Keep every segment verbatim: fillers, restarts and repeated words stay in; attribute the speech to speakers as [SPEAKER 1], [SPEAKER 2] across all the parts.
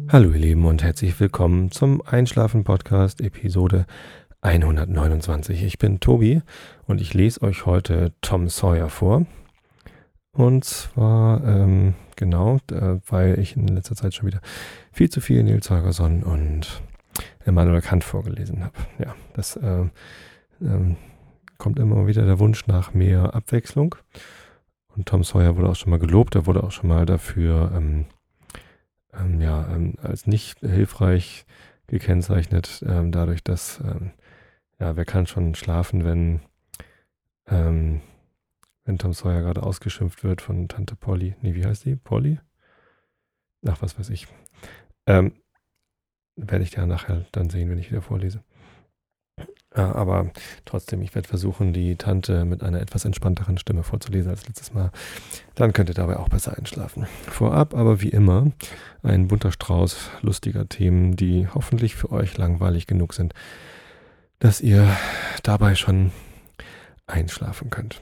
[SPEAKER 1] Hallo ihr Lieben und herzlich willkommen zum Einschlafen-Podcast Episode hundertneunundzwanzig. Ich bin Tobi und ich lese euch heute Tom Sawyer vor. Und zwar, ähm, genau, äh, weil ich in letzter Zeit schon wieder viel zu viel Nils Holgersson und Immanuel Kant vorgelesen habe. Ja, das äh, ähm, kommt immer wieder der Wunsch nach mehr Abwechslung. Und Tom Sawyer wurde auch schon mal gelobt, er wurde auch schon mal dafür ähm, ähm, ja, ähm, als nicht hilfreich gekennzeichnet, ähm, dadurch, dass, ähm, ja, wer kann schon schlafen, wenn, ähm, wenn Tom Sawyer gerade ausgeschimpft wird von Tante Polly. Nee, wie heißt die? Polly? Ach, was weiß ich. Ähm, werde ich ja nachher dann sehen, wenn ich wieder vorlese. Äh, aber trotzdem, ich werde versuchen, die Tante mit einer etwas entspannteren Stimme vorzulesen als letztes Mal. Dann könnt ihr dabei auch besser einschlafen. Vorab aber wie immer ein bunter Strauß lustiger Themen, die hoffentlich für euch langweilig genug sind, dass ihr dabei schon einschlafen könnt.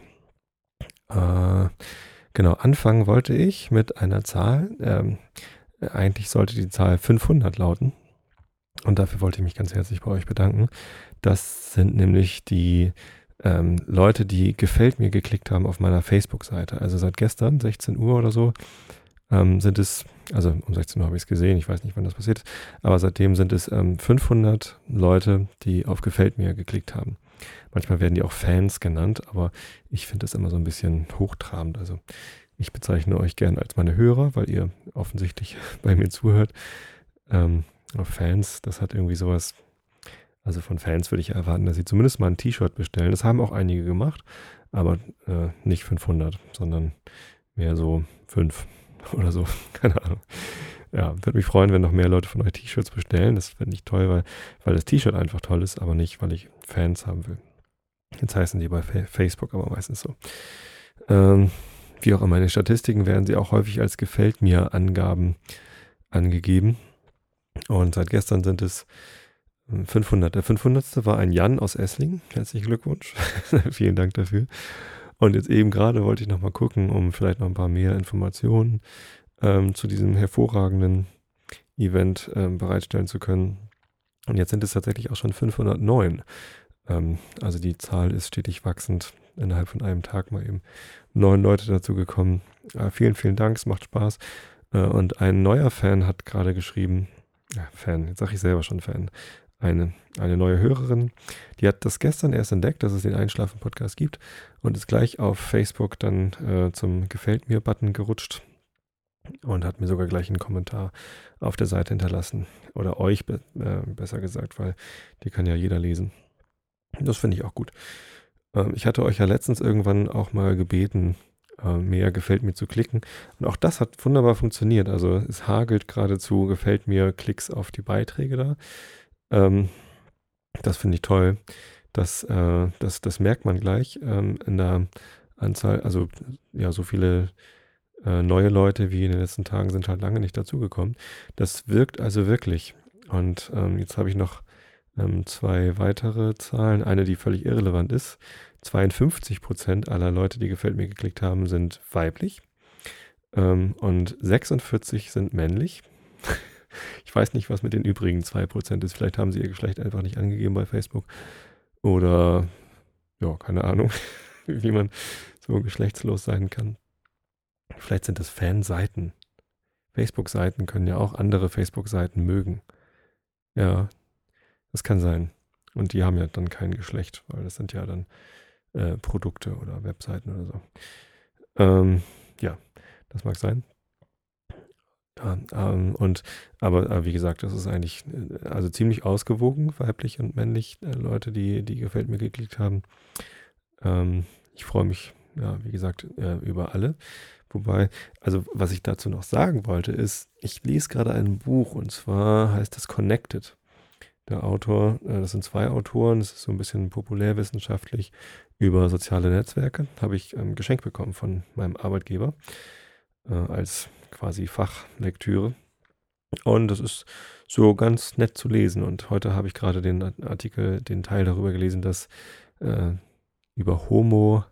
[SPEAKER 1] Äh, genau, anfangen wollte ich mit einer Zahl. Ähm, eigentlich sollte die Zahl fünfhundert lauten. Und dafür wollte ich mich ganz herzlich bei euch bedanken. Das sind nämlich die ähm, Leute, die gefällt mir geklickt haben auf meiner Facebook-Seite. Also seit gestern, sechzehn Uhr oder so, ähm, sind es, also um sechzehn Uhr habe ich es gesehen, ich weiß nicht, wann das passiert ist, aber seitdem sind es ähm, fünfhundert Leute, die auf gefällt mir geklickt haben. Manchmal werden die auch Fans genannt, aber ich finde das immer so ein bisschen hochtrabend. Also ich bezeichne euch gern als meine Hörer, weil ihr offensichtlich bei mir zuhört. Ähm, Fans, das hat irgendwie sowas, also von Fans würde ich erwarten, dass sie zumindest mal ein T-Shirt bestellen. Das haben auch einige gemacht, aber äh, nicht fünfhundert, sondern mehr so fünf oder so. Keine Ahnung. Ja, würde mich freuen, wenn noch mehr Leute von euch T-Shirts bestellen. Das fände ich toll, weil, weil das T-Shirt einfach toll ist, aber nicht, weil ich Fans haben will. Jetzt heißen die bei Fa- Facebook aber meistens so. Ähm, wie auch immer, in den Statistiken werden sie auch häufig als Gefällt mir Angaben angegeben. Und seit gestern sind es fünfhundert. Der fünfhundertste war ein Jan aus Esslingen. Herzlichen Glückwunsch. Vielen Dank dafür. Und jetzt eben gerade wollte ich nochmal gucken, um vielleicht noch ein paar mehr Informationen ähm, zu diesem hervorragenden Event ähm, bereitstellen zu können. Und jetzt sind es tatsächlich auch schon fünfhundertneun. Ähm, also die Zahl ist stetig wachsend. Innerhalb von einem Tag mal eben neun Leute dazu gekommen. Äh, vielen, vielen Dank, es macht Spaß. Äh, und ein neuer Fan hat gerade geschrieben, ja, Fan, jetzt sage ich selber schon Fan, eine, eine neue Hörerin, die hat das gestern erst entdeckt, dass es den Einschlafen-Podcast gibt und ist gleich auf Facebook dann äh, zum Gefällt mir-Button gerutscht und hat mir sogar gleich einen Kommentar auf der Seite hinterlassen. Oder euch be äh, besser gesagt, weil die kann ja jeder lesen. Das finde ich auch gut. Ähm, ich hatte euch ja letztens irgendwann auch mal gebeten, äh, mehr gefällt mir zu klicken. Und auch das hat wunderbar funktioniert. Also es hagelt geradezu gefällt mir Klicks auf die Beiträge da. Ähm, das finde ich toll. Das, äh, das, das merkt man gleich ähm, in der Anzahl. Also ja, so viele äh, neue Leute wie in den letzten Tagen sind halt lange nicht dazugekommen. Das wirkt also wirklich. Und ähm, jetzt habe ich noch ähm, zwei weitere Zahlen. Eine, die völlig irrelevant ist. zweiundfünfzig Prozent aller Leute, die gefällt mir geklickt haben, sind weiblich. Ähm, und sechsundvierzig sind männlich. Ich weiß nicht, was mit den übrigen zwei Prozent ist. Vielleicht haben sie ihr Geschlecht einfach nicht angegeben bei Facebook. Oder, ja, keine Ahnung, wie man so geschlechtslos sein kann. Vielleicht sind das Fanseiten. Facebook-Seiten können ja auch andere Facebook-Seiten mögen. Ja, das kann sein. Und die haben ja dann kein Geschlecht, weil das sind ja dann äh, Produkte oder Webseiten oder so. Ähm, ja, das mag sein. Ja, ähm, und aber, aber wie gesagt, das ist eigentlich äh, also ziemlich ausgewogen, weiblich und männlich, äh, Leute, die, die gefällt mir geklickt haben. Ähm, ich freue mich, ja, wie gesagt, äh, über alle. Wobei, also was ich dazu noch sagen wollte, ist, ich lese gerade ein Buch und zwar heißt das Connected. Der Autor, äh, das sind zwei Autoren, das ist so ein bisschen populärwissenschaftlich über soziale Netzwerke, habe ich ähm, geschenkt bekommen von meinem Arbeitgeber äh, als quasi Fachlektüre. Und das ist so ganz nett zu lesen. Und heute habe ich gerade den Artikel, den Teil darüber gelesen, dass äh, über Homophilie,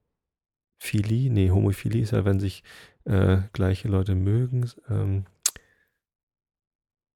[SPEAKER 1] nee, Homophilie ist ja, wenn sich äh, gleiche Leute mögen, ähm,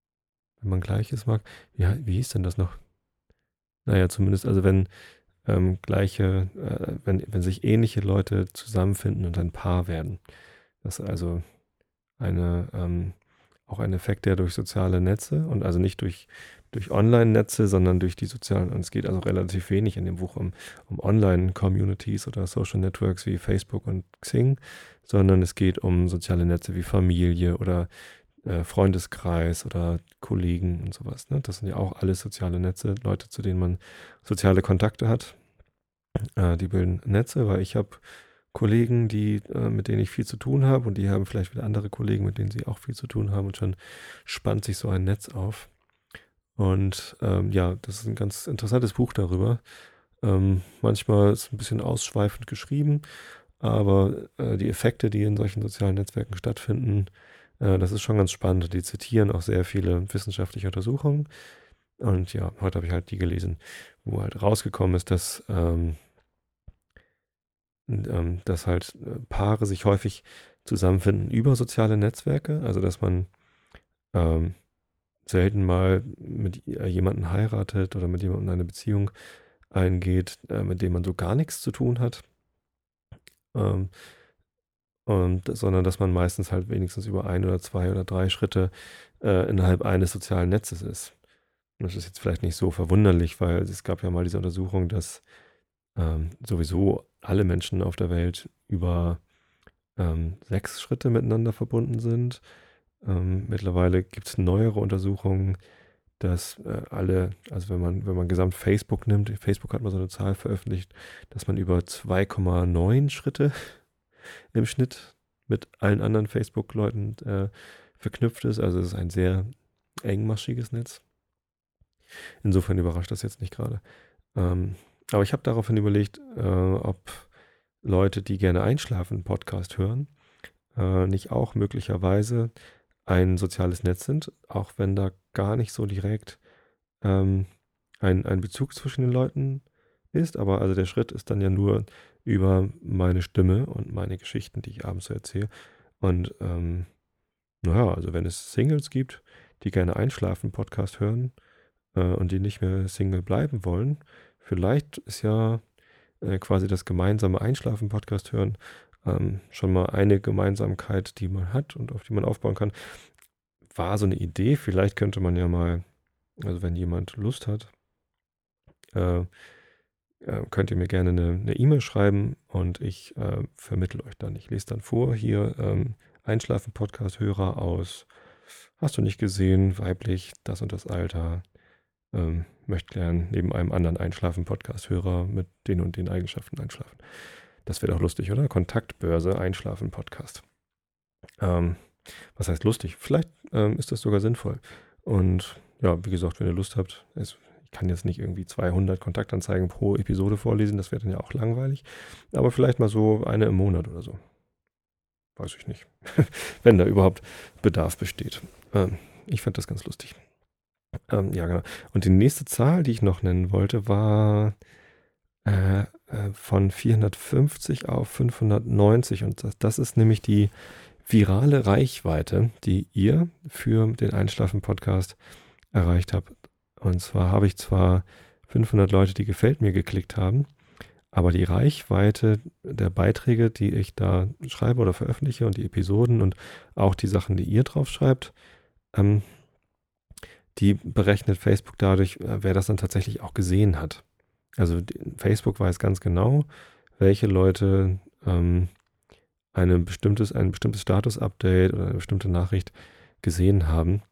[SPEAKER 1] wenn man Gleiches mag. Wie, wie hieß denn das noch? Naja, zumindest, also wenn ähm, gleiche, äh, wenn, wenn sich ähnliche Leute zusammenfinden und ein Paar werden. Das ist also eine, ähm, auch ein Effekt, der durch soziale Netze und also nicht durch, durch Online-Netze, sondern durch die sozialen, und es geht also relativ wenig in dem Buch um, um Online-Communities oder Social Networks wie Facebook und Xing, sondern es geht um soziale Netze wie Familie oder äh, Freundeskreis oder Kollegen und sowas. Ne? Das sind ja auch alles soziale Netze, Leute, zu denen man soziale Kontakte hat. Äh, die bilden Netze, weil ich habe Kollegen, die, äh, mit denen ich viel zu tun habe, und die haben vielleicht wieder andere Kollegen, mit denen sie auch viel zu tun haben, und schon spannt sich so ein Netz auf. Und ähm, ja, das ist ein ganz interessantes Buch darüber. Ähm, manchmal ist es ein bisschen ausschweifend geschrieben, aber äh, die Effekte, die in solchen sozialen Netzwerken stattfinden, äh, das ist schon ganz spannend. Die zitieren auch sehr viele wissenschaftliche Untersuchungen. Und ja, heute habe ich halt die gelesen, wo halt rausgekommen ist, dass, ähm, ähm, dass halt äh, Paare sich häufig zusammenfinden über soziale Netzwerke. Also dass man ähm, selten mal mit jemandem heiratet oder mit jemandem eine Beziehung eingeht, äh, mit dem man so gar nichts zu tun hat. Ähm, und, sondern dass man meistens halt wenigstens über ein oder zwei oder drei Schritte äh, innerhalb eines sozialen Netzes ist. Und das ist jetzt vielleicht nicht so verwunderlich, weil es gab ja mal diese Untersuchung, dass ähm, sowieso alle Menschen auf der Welt über ähm, sechs Schritte miteinander verbunden sind. Ähm, mittlerweile gibt es neuere Untersuchungen, dass äh, alle, also wenn man, wenn man gesamt Facebook nimmt, Facebook hat mal so eine Zahl veröffentlicht, dass man über zwei Komma neun Schritte im Schnitt mit allen anderen Facebook-Leuten äh, verknüpft ist. Also es ist ein sehr engmaschiges Netz. Insofern überrascht das jetzt nicht gerade. Ähm, aber ich habe daraufhin überlegt, äh, ob Leute, die gerne einschlafen, Podcast hören, äh, nicht auch möglicherweise ein soziales Netz sind, auch wenn da gar nicht so direkt ähm, ein, ein Bezug zwischen den Leuten ist. Aber also der Schritt ist dann ja nur über meine Stimme und meine Geschichten, die ich abends so erzähle. Und ähm, naja, also wenn es Singles gibt, die gerne einschlafen, Podcast hören äh, und die nicht mehr Single bleiben wollen, vielleicht ist ja äh, quasi das gemeinsame Einschlafen-Podcast hören ähm, schon mal eine Gemeinsamkeit, die man hat und auf die man aufbauen kann. War so eine Idee, vielleicht könnte man ja mal, also wenn jemand Lust hat, äh, äh, könnt ihr mir gerne eine eine E-Mail schreiben und ich äh, vermittle euch dann. Ich lese dann vor, hier ähm, Einschlafen-Podcast-Hörer aus, hast du nicht gesehen, weiblich, das und das Alter, ähm, möchte gern neben einem anderen Einschlafen-Podcast-Hörer mit den und den Eigenschaften einschlafen. Das wäre doch lustig, oder? Kontaktbörse, Einschlafen-Podcast. Ähm, was heißt lustig? Vielleicht ähm, ist das sogar sinnvoll. Und ja, wie gesagt, wenn ihr Lust habt, es, ich kann jetzt nicht irgendwie zweihundert Kontaktanzeigen pro Episode vorlesen, das wäre dann ja auch langweilig. Aber vielleicht mal so eine im Monat oder so. Weiß ich nicht. Wenn da überhaupt Bedarf besteht. Ähm, ich fand das ganz lustig. Ähm, ja, genau. Und die nächste Zahl, die ich noch nennen wollte, war äh, äh, von vierhundertfünfzig auf fünfhundertneunzig. Und das, das ist nämlich die virale Reichweite, die ihr für den Einschlafen-Podcast erreicht habt. Und zwar habe ich zwar fünfhundert Leute, die gefällt mir geklickt haben, aber die Reichweite der Beiträge, die ich da schreibe oder veröffentliche und die Episoden und auch die Sachen, die ihr drauf schreibt, ähm, die berechnet Facebook dadurch, äh, wer das dann tatsächlich auch gesehen hat. Also die, Facebook weiß ganz genau, welche Leute ähm, eine bestimmtes, ein bestimmtes Status-Update oder eine bestimmte Nachricht gesehen haben.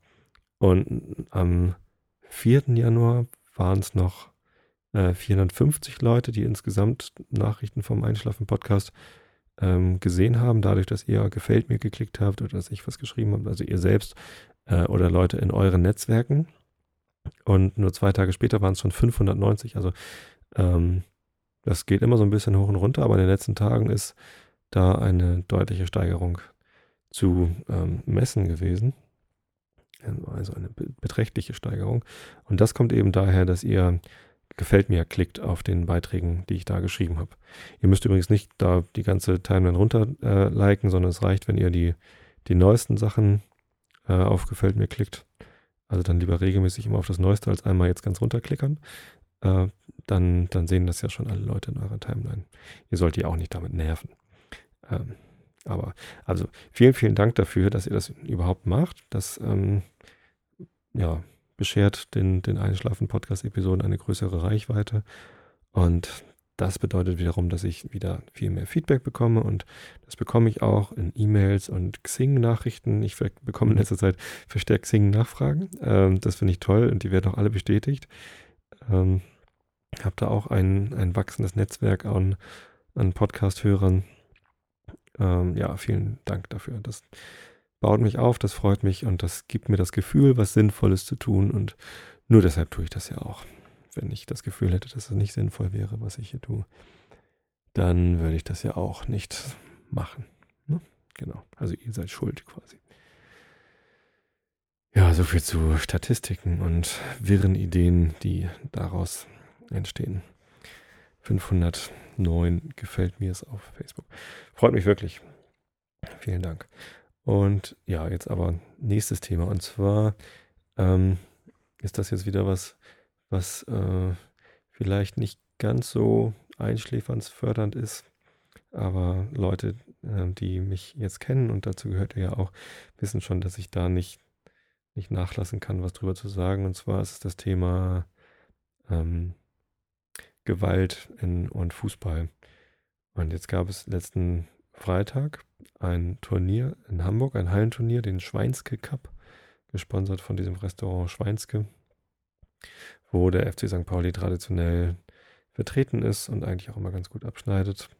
[SPEAKER 1] Und am vierten Januar waren es noch äh, vierhundertfünfzig Leute, die insgesamt Nachrichten vom Einschlafen-Podcast ähm, gesehen haben, dadurch, dass ihr gefällt mir geklickt habt oder dass ich was geschrieben habe, also ihr selbst äh, oder Leute in euren Netzwerken. Und nur zwei Tage später waren es schon fünfhundertneunzig. Also ähm, das geht immer so ein bisschen hoch und runter, aber in den letzten Tagen ist da eine deutliche Steigerung zu ähm, messen gewesen. Also eine be- beträchtliche Steigerung. Und das kommt eben daher, dass ihr gefällt mir klickt auf den Beiträgen, die ich da geschrieben habe. Ihr müsst übrigens nicht da die ganze Timeline runter äh, liken, sondern es reicht, wenn ihr die, die neuesten Sachen äh, auf gefällt mir klickt. Also dann lieber regelmäßig immer auf das Neueste als einmal jetzt ganz runterklickern. Äh, dann, dann sehen das ja schon alle Leute in eurer Timeline. Ihr sollt die auch nicht damit nerven. Ähm, aber also vielen, vielen Dank dafür, dass ihr das überhaupt macht. Das ähm, ja, beschert den, den Einschlafen-Podcast-Episoden eine größere Reichweite. Und das bedeutet wiederum, dass ich wieder viel mehr Feedback bekomme, und das bekomme ich auch in E-Mails und Xing-Nachrichten. Ich ver- bekomme in letzter Zeit verstärkt Xing-Nachfragen. Ähm, das finde ich toll, und die werden auch alle bestätigt. Ähm, habe da auch ein, ein wachsendes Netzwerk an, an Podcast-Hörern. Ähm, ja, vielen Dank dafür. Das baut mich auf, das freut mich, und das gibt mir das Gefühl, was Sinnvolles zu tun, und nur deshalb tue ich das ja auch. Wenn ich das Gefühl hätte, dass es nicht sinnvoll wäre, was ich hier tue, dann würde ich das ja auch nicht machen. Ne? Genau, also ihr seid schuld quasi. Ja, so viel zu Statistiken und wirren Ideen, die daraus entstehen. fünfhundertneun gefällt mir es auf Facebook. Freut mich wirklich. Vielen Dank. Und ja, jetzt aber nächstes Thema. Und zwar ähm, ist das jetzt wieder was, was äh, vielleicht nicht ganz so einschläfernsfördernd ist. Aber Leute, äh, die mich jetzt kennen, und dazu gehört ihr ja auch, wissen schon, dass ich da nicht, nicht nachlassen kann, was drüber zu sagen. Und zwar ist es das Thema ähm, Gewalt in, und Fußball. Und jetzt gab es letzten Freitag ein Turnier in Hamburg, ein Hallenturnier, den Schweinske Cup, gesponsert von diesem Restaurant Schweinske, wo der F C Sankt Pauli traditionell vertreten ist und eigentlich auch immer ganz gut abschneidet.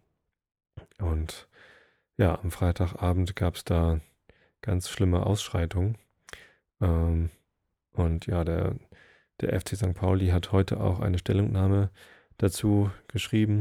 [SPEAKER 1] Und ja, am Freitagabend gab es da ganz schlimme Ausschreitungen. Ähm, und ja, der, der F C Sankt Pauli hat heute auch eine Stellungnahme dazu geschrieben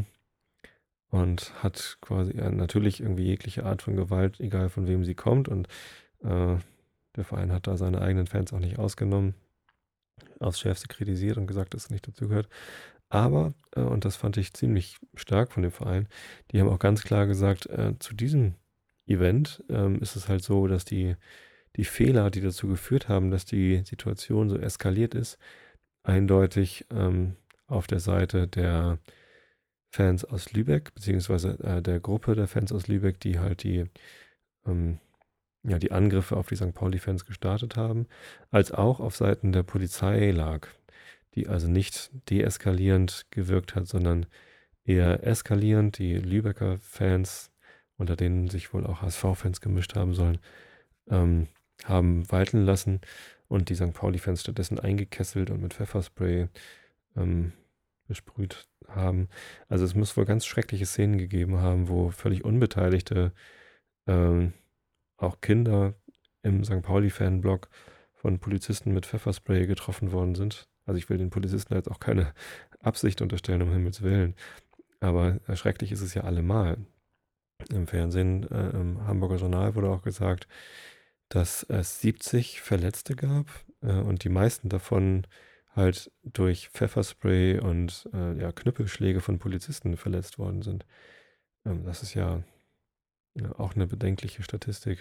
[SPEAKER 1] und hat quasi ja, natürlich irgendwie jegliche Art von Gewalt, egal von wem sie kommt. Und äh, der Verein hat da seine eigenen Fans auch nicht ausgenommen, aufs Schärfste kritisiert und gesagt, dass es nicht dazugehört. Aber, äh, und das fand ich ziemlich stark von dem Verein, die haben auch ganz klar gesagt, äh, zu diesem Event ähm, ist es halt so, dass die, die Fehler, die dazu geführt haben, dass die Situation so eskaliert ist, eindeutig ähm, auf der Seite der Fans aus Lübeck, beziehungsweise äh, der Gruppe der Fans aus Lübeck, die halt die, ähm, ja, die Angriffe auf die Sankt Pauli-Fans gestartet haben, als auch auf Seiten der Polizei lag, die also nicht deeskalierend gewirkt hat, sondern eher eskalierend. Die Lübecker Fans, unter denen sich wohl auch H S V-Fans gemischt haben sollen, ähm, haben walten lassen und die Sankt Pauli-Fans stattdessen eingekesselt und mit Pfefferspray ähm, besprüht haben. Also es muss wohl ganz schreckliche Szenen gegeben haben, wo völlig Unbeteiligte, ähm, auch Kinder im Sankt Pauli-Fanblock von Polizisten mit Pfefferspray getroffen worden sind. Also ich will den Polizisten jetzt auch keine Absicht unterstellen, um Himmels Willen. Aber schrecklich ist es ja allemal. Im Fernsehen, äh, im Hamburger Journal wurde auch gesagt, dass es siebzig Verletzte gab äh, und die meisten davon halt durch Pfefferspray und äh, ja, Knüppelschläge von Polizisten verletzt worden sind. Ähm, das ist ja, ja auch eine bedenkliche Statistik.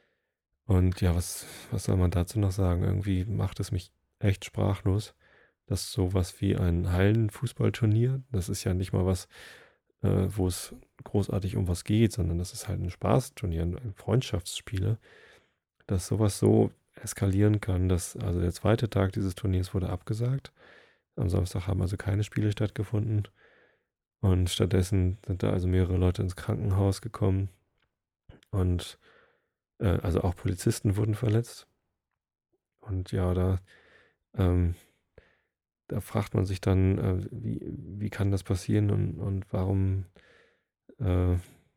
[SPEAKER 1] Und ja, was, was soll man dazu noch sagen? Irgendwie macht es mich echt sprachlos, dass sowas wie ein Hallenfußballturnier, das ist ja nicht mal was, äh, wo es großartig um was geht, sondern das ist halt ein Spaßturnier, ein Freundschaftsspiele, dass sowas so eskalieren kann, dass also der zweite Tag dieses Turniers wurde abgesagt. Am Samstag haben also keine Spiele stattgefunden und stattdessen sind da also mehrere Leute ins Krankenhaus gekommen und äh, also auch Polizisten wurden verletzt. Und ja, da, ähm, da fragt man sich dann, äh, wie, wie kann das passieren, und, und warum, äh,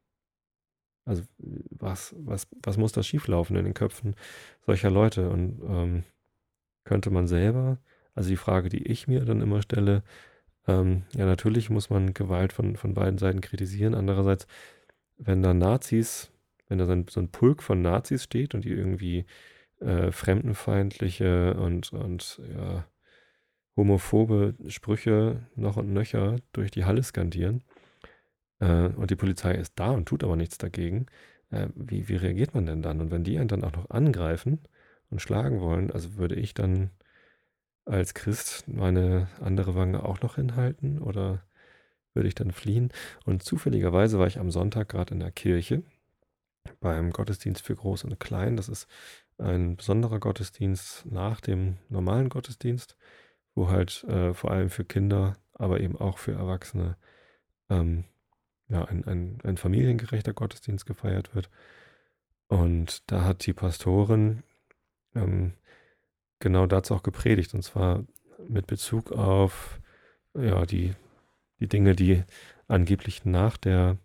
[SPEAKER 1] also was, was, was muss da schieflaufen in den Köpfen solcher Leute? Und ähm, könnte man selber, also die Frage, die ich mir dann immer stelle, ähm, ja, natürlich muss man Gewalt von, von beiden Seiten kritisieren. Andererseits, wenn da Nazis, wenn da so ein, so ein Pulk von Nazis steht und die irgendwie äh, fremdenfeindliche und, und ja, homophobe Sprüche noch und nöcher durch die Halle skandieren, äh, und die Polizei ist da und tut aber nichts dagegen, äh, wie, wie reagiert man denn dann? Und wenn die einen dann auch noch angreifen und schlagen wollen, also würde ich dann als Christ meine andere Wange auch noch hinhalten oder würde ich dann fliehen? Und zufälligerweise war ich am Sonntag gerade in der Kirche beim Gottesdienst für Groß und Klein. Das ist ein besonderer Gottesdienst nach dem normalen Gottesdienst, wo halt äh, vor allem für Kinder, aber eben auch für Erwachsene ähm, ja, ein, ein, ein familiengerechter Gottesdienst gefeiert wird. Und da hat die Pastorin ähm, genau dazu auch gepredigt, und zwar mit Bezug auf ja, die, die Dinge, die angeblich nach der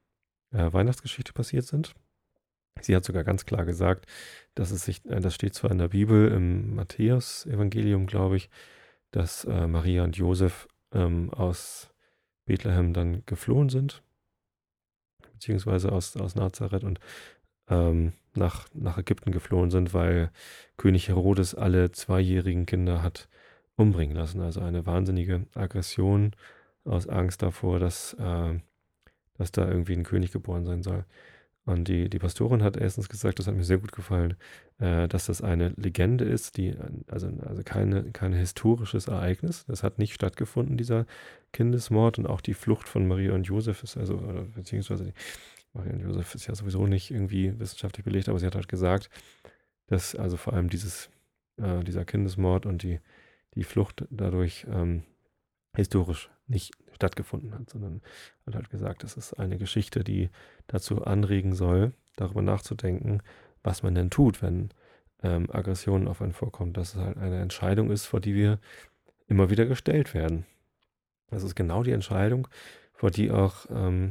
[SPEAKER 1] äh, Weihnachtsgeschichte passiert sind. Sie hat sogar ganz klar gesagt, dass es sich, äh, das steht zwar in der Bibel, im Matthäus-Evangelium, glaube ich, dass äh, Maria und Josef ähm, aus Bethlehem dann geflohen sind, beziehungsweise aus, aus Nazareth und ähm, nach, nach Ägypten geflohen sind, weil König Herodes alle zweijährigen Kinder hat umbringen lassen. Also eine wahnsinnige Aggression aus Angst davor, dass, äh, dass da irgendwie ein König geboren sein soll. Und die, die Pastorin hat erstens gesagt, das hat mir sehr gut gefallen, äh, dass das eine Legende ist, die, also, also keine, kein historisches Ereignis. Das hat nicht stattgefunden, dieser Kindesmord, und auch die Flucht von Maria und Josef ist also, oder, beziehungsweise die, Maria und Josef ist ja sowieso nicht irgendwie wissenschaftlich belegt, aber sie hat halt gesagt, dass also vor allem dieses, äh, dieser Kindesmord und die, die Flucht dadurch ähm, historisch nicht stattgefunden hat, sondern hat halt gesagt, es ist eine Geschichte, die dazu anregen soll, darüber nachzudenken, was man denn tut, wenn ähm, Aggressionen auf einen vorkommen. Dass es halt eine Entscheidung ist, vor die wir immer wieder gestellt werden. Das ist genau die Entscheidung, vor die auch ähm,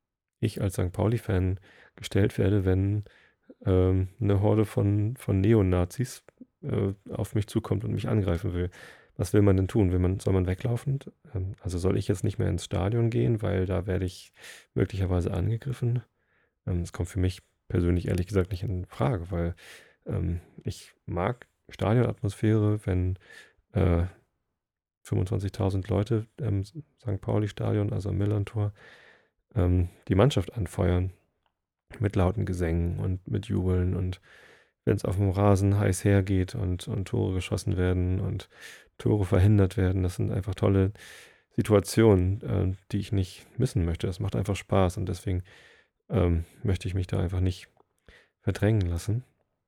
[SPEAKER 1] ich als Sankt Pauli-Fan gestellt werde, wenn ähm, eine Horde von, von Neonazis äh, auf mich zukommt und mich angreifen will. Was will man denn tun? Will man, soll man weglaufen? Ähm, also soll ich jetzt nicht mehr ins Stadion gehen, weil da werde ich möglicherweise angegriffen? Ähm, das kommt für mich persönlich ehrlich gesagt nicht in Frage, weil ähm, ich mag Stadionatmosphäre, wenn äh, fünfundzwanzigtausend Leute im Sankt Pauli-Stadion, also am Millerntor, ähm, die Mannschaft anfeuern mit lauten Gesängen und mit Jubeln, und wenn es auf dem Rasen heiß hergeht und, und Tore geschossen werden und Tore verhindert werden. Das sind einfach tolle Situationen, äh, die ich nicht missen möchte. Das macht einfach Spaß, und deswegen ähm, möchte ich mich da einfach nicht verdrängen lassen.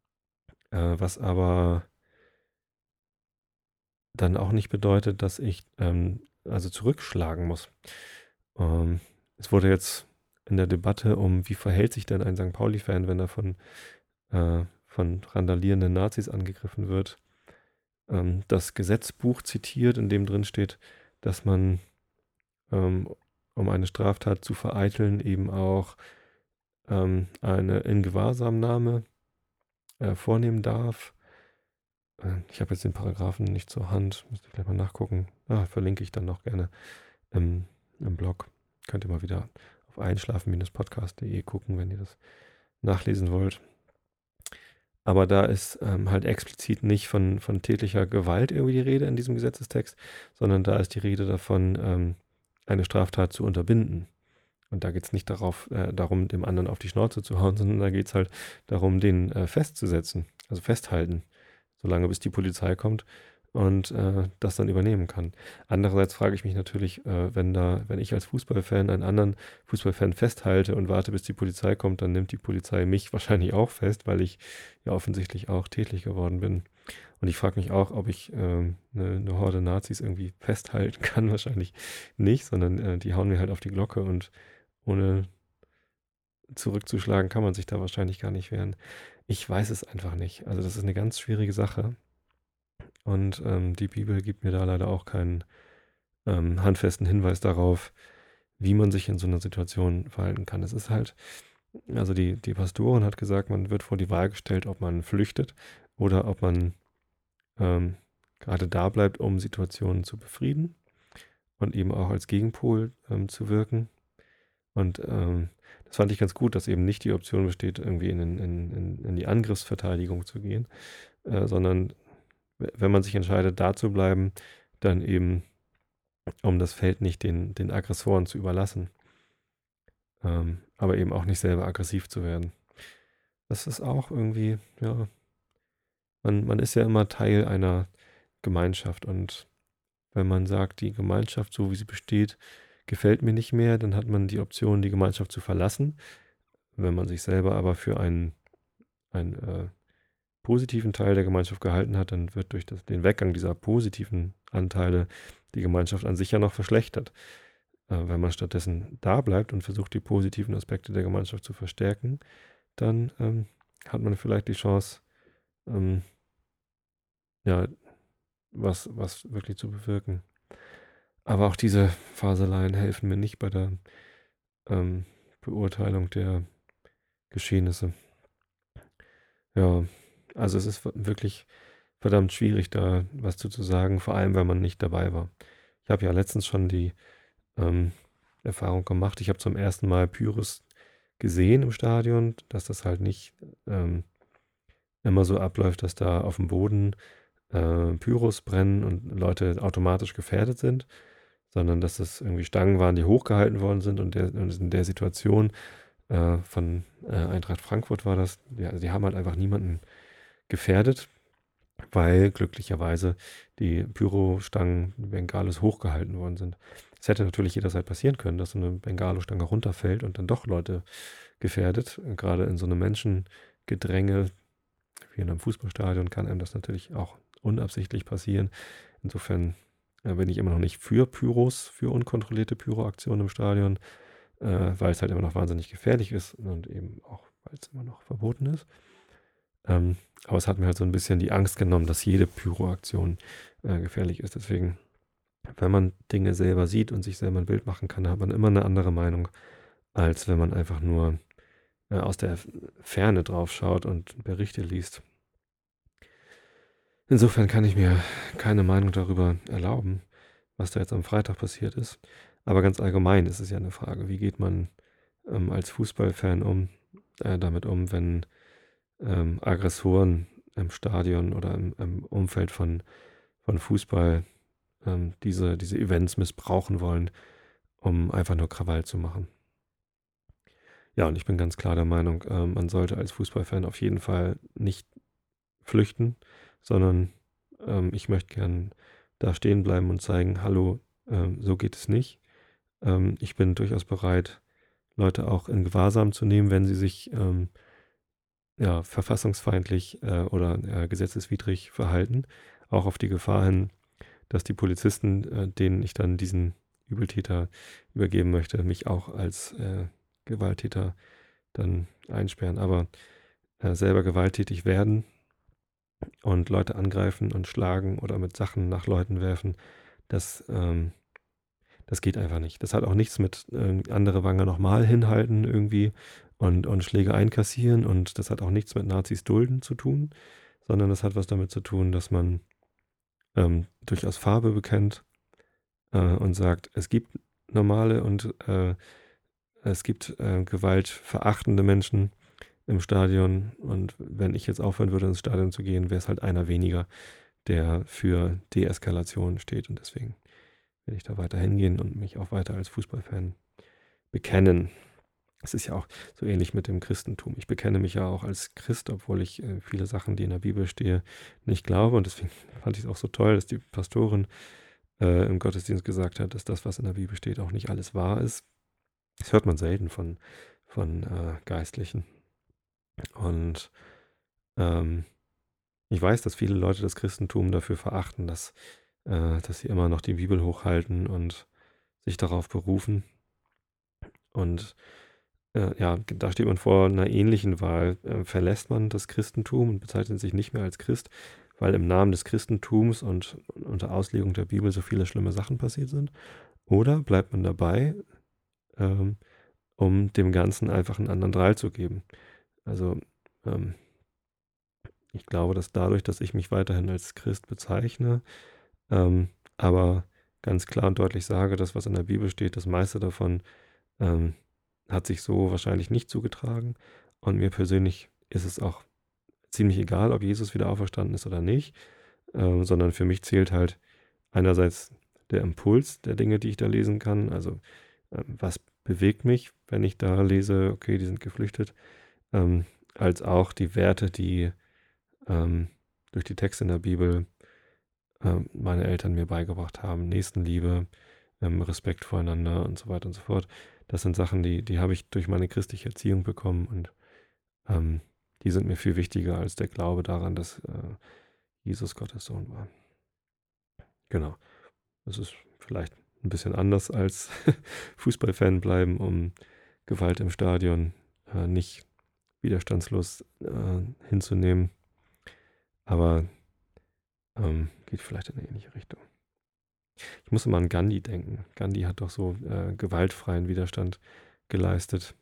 [SPEAKER 1] Äh, was aber dann auch nicht bedeutet, dass ich ähm, also zurückschlagen muss. Ähm, es wurde jetzt in der Debatte um, wie verhält sich denn ein Sankt Pauli-Fan, wenn er von, äh, von randalierenden Nazis angegriffen wird, ähm, das Gesetzbuch zitiert, in dem drin steht, dass man, ähm, um eine Straftat zu vereiteln, eben auch ähm, eine Ingewahrsamnahme äh, vornehmen darf. Äh, ich habe jetzt den Paragraphen nicht zur Hand, müsste ich gleich mal nachgucken. Ah, verlinke ich dann noch gerne im, im Blog. Könnt ihr mal wieder auf einschlafen-podcast punkt de gucken, wenn ihr das nachlesen wollt. Aber da ist ähm, halt explizit nicht von, von tätlicher Gewalt irgendwie die Rede in diesem Gesetzestext, sondern da ist die Rede davon, ähm, eine Straftat zu unterbinden. Und da geht es nicht darauf, äh, darum, dem anderen auf die Schnauze zu hauen, sondern da geht es halt darum, den äh, festzusetzen, also festhalten, solange bis die Polizei kommt und äh, das dann übernehmen kann. Andererseits frage ich mich natürlich, äh, wenn da, wenn ich als Fußballfan einen anderen Fußballfan festhalte und warte, bis die Polizei kommt, dann nimmt die Polizei mich wahrscheinlich auch fest, weil ich ja offensichtlich auch tätlich geworden bin. Und ich frage mich auch, ob ich ähm, eine, eine Horde Nazis irgendwie festhalten kann. Wahrscheinlich nicht, sondern äh, die hauen mir halt auf die Glocke, und ohne zurückzuschlagen kann man sich da wahrscheinlich gar nicht wehren. Ich weiß es einfach nicht. Also das ist eine ganz schwierige Sache. Und ähm, die Bibel gibt mir da leider auch keinen ähm, handfesten Hinweis darauf, wie man sich in so einer Situation verhalten kann. Es ist halt, also die, die Pastorin hat gesagt, man wird vor die Wahl gestellt, ob man flüchtet oder ob man ähm, gerade da bleibt, um Situationen zu befrieden und eben auch als Gegenpol ähm, zu wirken. Und ähm, das fand ich ganz gut, dass eben nicht die Option besteht, irgendwie in, in, in, in die Angriffsverteidigung zu gehen, äh, sondern wenn man sich entscheidet, da zu bleiben, dann eben, um das Feld nicht den, den Aggressoren zu überlassen, ähm, aber eben auch nicht selber aggressiv zu werden. Das ist auch irgendwie, ja, man, man ist ja immer Teil einer Gemeinschaft und wenn man sagt, die Gemeinschaft, so wie sie besteht, gefällt mir nicht mehr, dann hat man die Option, die Gemeinschaft zu verlassen. Wenn man sich selber aber für einen, einen äh, positiven Teil der Gemeinschaft gehalten hat, dann wird durch das, den Weggang dieser positiven Anteile die Gemeinschaft an sich ja noch verschlechtert. Äh, wenn man stattdessen da bleibt und versucht, die positiven Aspekte der Gemeinschaft zu verstärken, dann ähm, hat man vielleicht die Chance, ähm, ja, was, was wirklich zu bewirken. Aber auch diese Faseleien helfen mir nicht bei der ähm, Beurteilung der Geschehnisse. Ja, also es ist wirklich verdammt schwierig, da was zu, zu sagen, vor allem, weil man nicht dabei war. Ich habe ja letztens schon die ähm, Erfahrung gemacht. Ich habe zum ersten Mal Pyros gesehen im Stadion, dass das halt nicht ähm, immer so abläuft, dass da auf dem Boden äh, Pyros brennen und Leute automatisch gefährdet sind, sondern dass das irgendwie Stangen waren, die hochgehalten worden sind und, der, und in der Situation äh, von äh, Eintracht Frankfurt war das, die, also die haben halt einfach niemanden gefährdet, weil glücklicherweise die Pyrostangen Bengalos hochgehalten worden sind. Es hätte natürlich jederzeit passieren können, dass so eine Bengalo-Stange runterfällt und dann doch Leute gefährdet. Gerade in so einem Menschengedränge wie in einem Fußballstadion kann einem das natürlich auch unabsichtlich passieren. Insofern äh, bin ich immer noch nicht für Pyros, für unkontrollierte Pyroaktionen im Stadion, äh, weil es halt immer noch wahnsinnig gefährlich ist und eben auch, weil es immer noch verboten ist. Ähm, aber es hat mir halt so ein bisschen die Angst genommen, dass jede Pyroaktion äh, gefährlich ist. Deswegen, wenn man Dinge selber sieht und sich selber ein Bild machen kann, hat man immer eine andere Meinung, als wenn man einfach nur äh, aus der Ferne drauf schaut und Berichte liest. Insofern kann ich mir keine Meinung darüber erlauben, was da jetzt am Freitag passiert ist. Aber ganz allgemein ist es ja eine Frage, wie geht man ähm, als Fußballfan um, äh, damit um, wenn ähm, Aggressoren im Stadion oder im, im Umfeld von, von Fußball ähm, diese, diese Events missbrauchen wollen, um einfach nur Krawall zu machen. Ja, und ich bin ganz klar der Meinung, äh, man sollte als Fußballfan auf jeden Fall nicht flüchten, sondern ähm, ich möchte gern da stehen bleiben und zeigen, hallo, ähm, so geht es nicht. Ähm, ich bin durchaus bereit, Leute auch in Gewahrsam zu nehmen, wenn sie sich ähm, ja, verfassungsfeindlich äh, oder äh, gesetzeswidrig verhalten. Auch auf die Gefahr hin, dass die Polizisten, äh, denen ich dann diesen Übeltäter übergeben möchte, mich auch als äh, Gewalttäter dann einsperren. Aber äh, selber gewalttätig werden und Leute angreifen und schlagen oder mit Sachen nach Leuten werfen, das, ähm, das geht einfach nicht. Das hat auch nichts mit äh, andere Wange nochmal hinhalten irgendwie und, und Schläge einkassieren und das hat auch nichts mit Nazis dulden zu tun, sondern das hat was damit zu tun, dass man ähm, durchaus Farbe bekennt äh, und sagt, es gibt normale und äh, es gibt äh, gewaltverachtende Menschen im Stadion und wenn ich jetzt aufhören würde, ins Stadion zu gehen, wäre es halt einer weniger, der für Deeskalation steht und deswegen werde ich da weiter hingehen und mich auch weiter als Fußballfan bekennen. Es ist ja auch so ähnlich mit dem Christentum. Ich bekenne mich ja auch als Christ, obwohl ich äh, viele Sachen, die in der Bibel stehe, nicht glaube und deswegen fand ich es auch so toll, dass die Pastorin äh, im Gottesdienst gesagt hat, dass das, was in der Bibel steht, auch nicht alles wahr ist. Das hört man selten von, von äh, Geistlichen. Und ähm, ich weiß, dass viele Leute das Christentum dafür verachten, dass, äh, dass sie immer noch die Bibel hochhalten und sich darauf berufen. Und äh, ja, da steht man vor einer ähnlichen Wahl. Äh, verlässt man das Christentum und bezeichnet sich nicht mehr als Christ, weil im Namen des Christentums und unter Auslegung der Bibel so viele schlimme Sachen passiert sind? Oder bleibt man dabei, ähm, um dem Ganzen einfach einen anderen Drall zu geben? Also ähm, ich glaube, dass dadurch, dass ich mich weiterhin als Christ bezeichne, ähm, aber ganz klar und deutlich sage, das, was in der Bibel steht, das meiste davon ähm, hat sich so wahrscheinlich nicht zugetragen. Und mir persönlich ist es auch ziemlich egal, ob Jesus wieder auferstanden ist oder nicht, ähm, sondern für mich zählt halt einerseits der Impuls der Dinge, die ich da lesen kann. Also ähm, was bewegt mich, wenn ich da lese, okay, die sind geflüchtet, ähm, als auch die Werte, die ähm, durch die Texte in der Bibel ähm, meine Eltern mir beigebracht haben. Nächstenliebe, ähm, Respekt voreinander und so weiter und so fort. Das sind Sachen, die, die habe ich durch meine christliche Erziehung bekommen und ähm, die sind mir viel wichtiger als der Glaube daran, dass äh, Jesus Gottes Sohn war. Genau. Das ist vielleicht ein bisschen anders als Fußballfan bleiben, um Gewalt im Stadion äh, nicht widerstandslos äh, hinzunehmen. Aber ähm, geht vielleicht in eine ähnliche Richtung. Ich muss immer an Gandhi denken. Gandhi hat doch so äh, gewaltfreien Widerstand geleistet.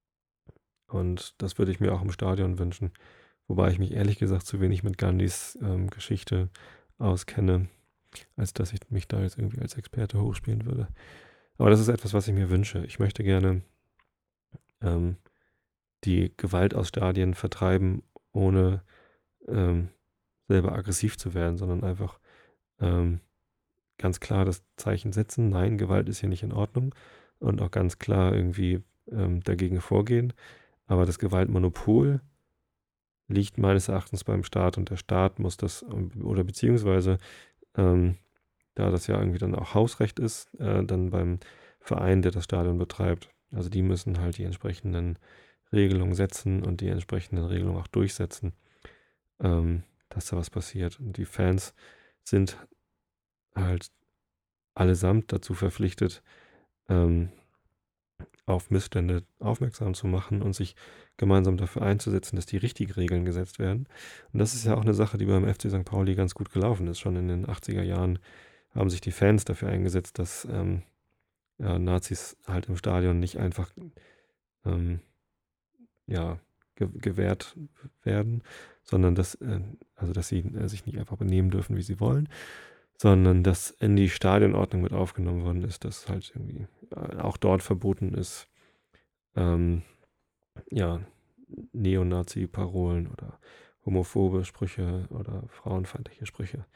[SPEAKER 1] Und das würde ich mir auch im Stadion wünschen. Wobei ich mich ehrlich gesagt zu wenig mit Gandhis ähm, Geschichte auskenne, als dass ich mich da jetzt irgendwie als Experte hochspielen würde. Aber das ist etwas, was ich mir wünsche. Ich möchte gerne ähm, die Gewalt aus Stadien vertreiben, ohne ähm, selber aggressiv zu werden, sondern einfach ähm, ganz klar das Zeichen setzen, nein, Gewalt ist hier nicht in Ordnung und auch ganz klar irgendwie ähm, dagegen vorgehen. Aber das Gewaltmonopol liegt meines Erachtens beim Staat und der Staat muss das, oder beziehungsweise, ähm, da das ja irgendwie dann auch Hausrecht ist, äh, dann beim Verein, der das Stadion betreibt. Also die müssen halt die entsprechenden Regelungen setzen und die entsprechenden Regelungen auch durchsetzen, ähm, dass da was passiert. Und die Fans sind halt allesamt dazu verpflichtet, ähm, auf Missstände aufmerksam zu machen und sich gemeinsam dafür einzusetzen, dass die richtigen Regeln gesetzt werden. Und das ist ja auch eine Sache, die beim F C Sankt Pauli ganz gut gelaufen ist. Schon in den achtziger Jahren haben sich die Fans dafür eingesetzt, dass ähm, ja, Nazis halt im Stadion nicht einfach ähm, ja, ge gewährt werden, sondern dass, äh, also dass sie äh, sich nicht einfach benehmen dürfen, wie sie wollen, sondern dass in die Stadionordnung mit aufgenommen worden ist, dass halt irgendwie äh, auch dort verboten ist, ähm, ja, Neonazi-Parolen oder homophobe Sprüche oder frauenfeindliche Sprüche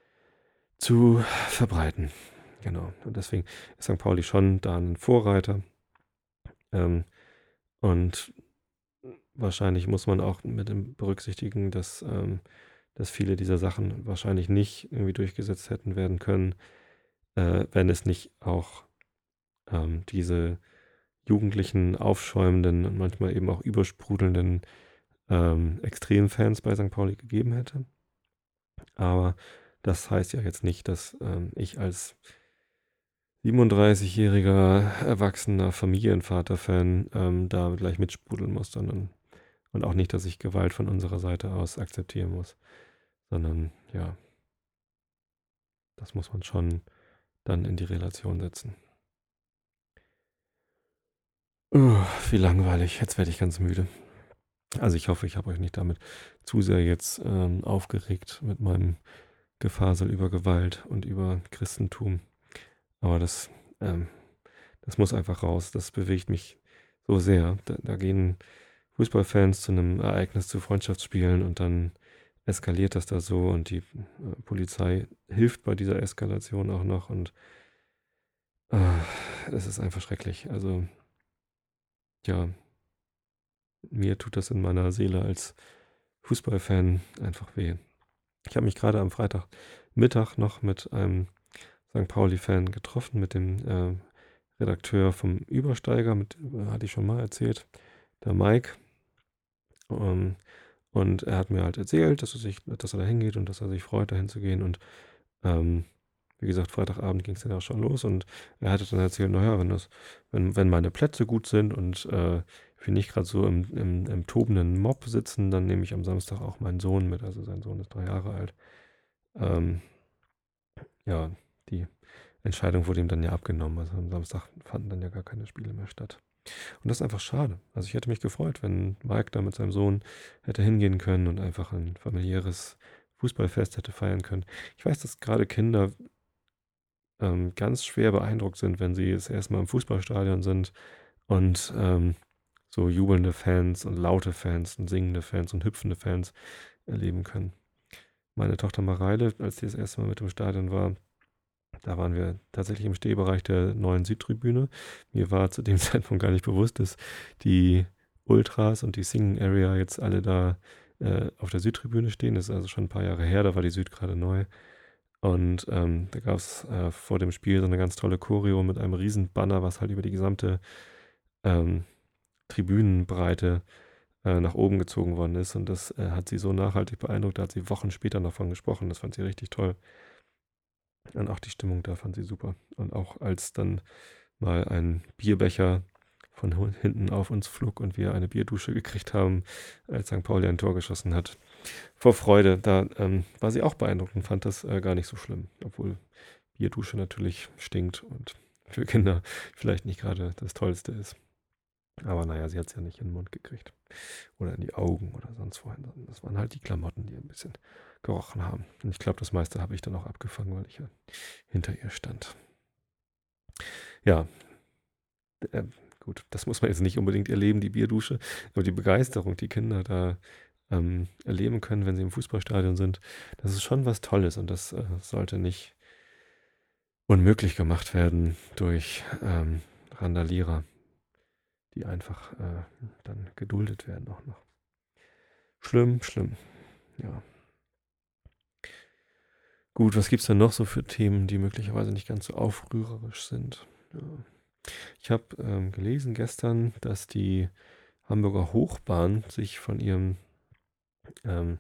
[SPEAKER 1] zu verbreiten. Genau. Und deswegen ist Sankt Pauli schon da ein Vorreiter. Ähm, und wahrscheinlich muss man auch mit dem berücksichtigen, dass, ähm, dass viele dieser Sachen wahrscheinlich nicht irgendwie durchgesetzt hätten werden können, äh, wenn es nicht auch ähm, diese jugendlichen, aufschäumenden und manchmal eben auch übersprudelnden ähm, Extremfans bei Sankt Pauli gegeben hätte. Aber das heißt ja jetzt nicht, dass ähm, ich als siebenunddreißigjähriger erwachsener Familienvater-Fan ähm, da gleich mitsprudeln muss, sondern und auch nicht, dass ich Gewalt von unserer Seite aus akzeptieren muss, sondern ja, das muss man schon dann in die Relation setzen. Uh, wie langweilig, jetzt werde ich ganz müde. Also ich hoffe, ich habe euch nicht damit zu sehr jetzt ähm, aufgeregt mit meinem Gefasel über Gewalt und über Christentum. Aber das, ähm, das muss einfach raus. Das bewegt mich so sehr. Da, da gehen Fußballfans zu einem Ereignis, zu Freundschaftsspielen und dann eskaliert das da so und die äh, Polizei hilft bei dieser Eskalation auch noch und äh, das ist einfach schrecklich. Also ja, mir tut das in meiner Seele als Fußballfan einfach weh. Ich habe mich gerade am Freitagmittag noch mit einem Sankt Pauli-Fan getroffen, mit dem äh, Redakteur vom Übersteiger, mit äh, hatte ich schon mal erzählt, der Mike. Ähm, und er hat mir halt erzählt, dass er, sich, dass er da hingeht und dass er sich freut, da hinzugehen. Und ähm, wie gesagt, Freitagabend ging es dann auch schon los und er hatte dann erzählt, naja, wenn das, wenn, wenn meine Plätze gut sind und äh, wir nicht gerade so im, im, im tobenden Mob sitzen, dann nehme ich am Samstag auch meinen Sohn mit. Also sein Sohn ist drei Jahre alt. Ähm, ja, die Entscheidung wurde ihm dann ja abgenommen. Also am Samstag fanden dann ja gar keine Spiele mehr statt. Und das ist einfach schade. Also ich hätte mich gefreut, wenn Mike da mit seinem Sohn hätte hingehen können und einfach ein familiäres Fußballfest hätte feiern können. Ich weiß, dass gerade Kinder ähm, ganz schwer beeindruckt sind, wenn sie das erste Mal im Fußballstadion sind und ähm, so jubelnde Fans und laute Fans und singende Fans und hüpfende Fans erleben können. Meine Tochter Mareile, als sie das erste Mal mit im Stadion war, da waren wir tatsächlich im Stehbereich der neuen Südtribüne. Mir war zu dem Zeitpunkt gar nicht bewusst, dass die Ultras und die Singing Area jetzt alle da äh, auf der Südtribüne stehen. Das ist also schon ein paar Jahre her, da war die Süd gerade neu. Und ähm, da gab es äh, vor dem Spiel so eine ganz tolle Choreo mit einem riesen Banner, was halt über die gesamte ähm, Tribünenbreite äh, nach oben gezogen worden ist. Und das äh, hat sie so nachhaltig beeindruckt, da hat sie Wochen später davon gesprochen. Das fand sie richtig toll. Und auch die Stimmung da fand sie super. Und auch als dann mal ein Bierbecher von hu- hinten auf uns flog und wir eine Bierdusche gekriegt haben, als Sankt Pauli ein Tor geschossen hat. Vor Freude, da ähm, war sie auch beeindruckt und fand das äh, gar nicht so schlimm. Obwohl Bierdusche natürlich stinkt und für Kinder vielleicht nicht gerade das Tollste ist. Aber naja, sie hat es ja nicht in den Mund gekriegt. Oder in die Augen oder sonst wohin. Das waren halt die Klamotten, die ein bisschen gerochen haben. Und ich glaube, das meiste habe ich dann auch abgefangen, weil ich ja hinter ihr stand. Ja, äh, gut, das muss man jetzt nicht unbedingt erleben, die Bierdusche. Aber die Begeisterung, die Kinder da ähm, erleben können, wenn sie im Fußballstadion sind, das ist schon was Tolles. Und das äh, sollte nicht unmöglich gemacht werden durch ähm, Randalierer, die einfach äh, dann geduldet werden auch noch. Schlimm, schlimm, ja. Gut, was gibt es denn noch so für Themen, die möglicherweise nicht ganz so aufrührerisch sind? Ja. Ich habe ähm, gelesen gestern, dass die Hamburger Hochbahn sich von ihrem ähm,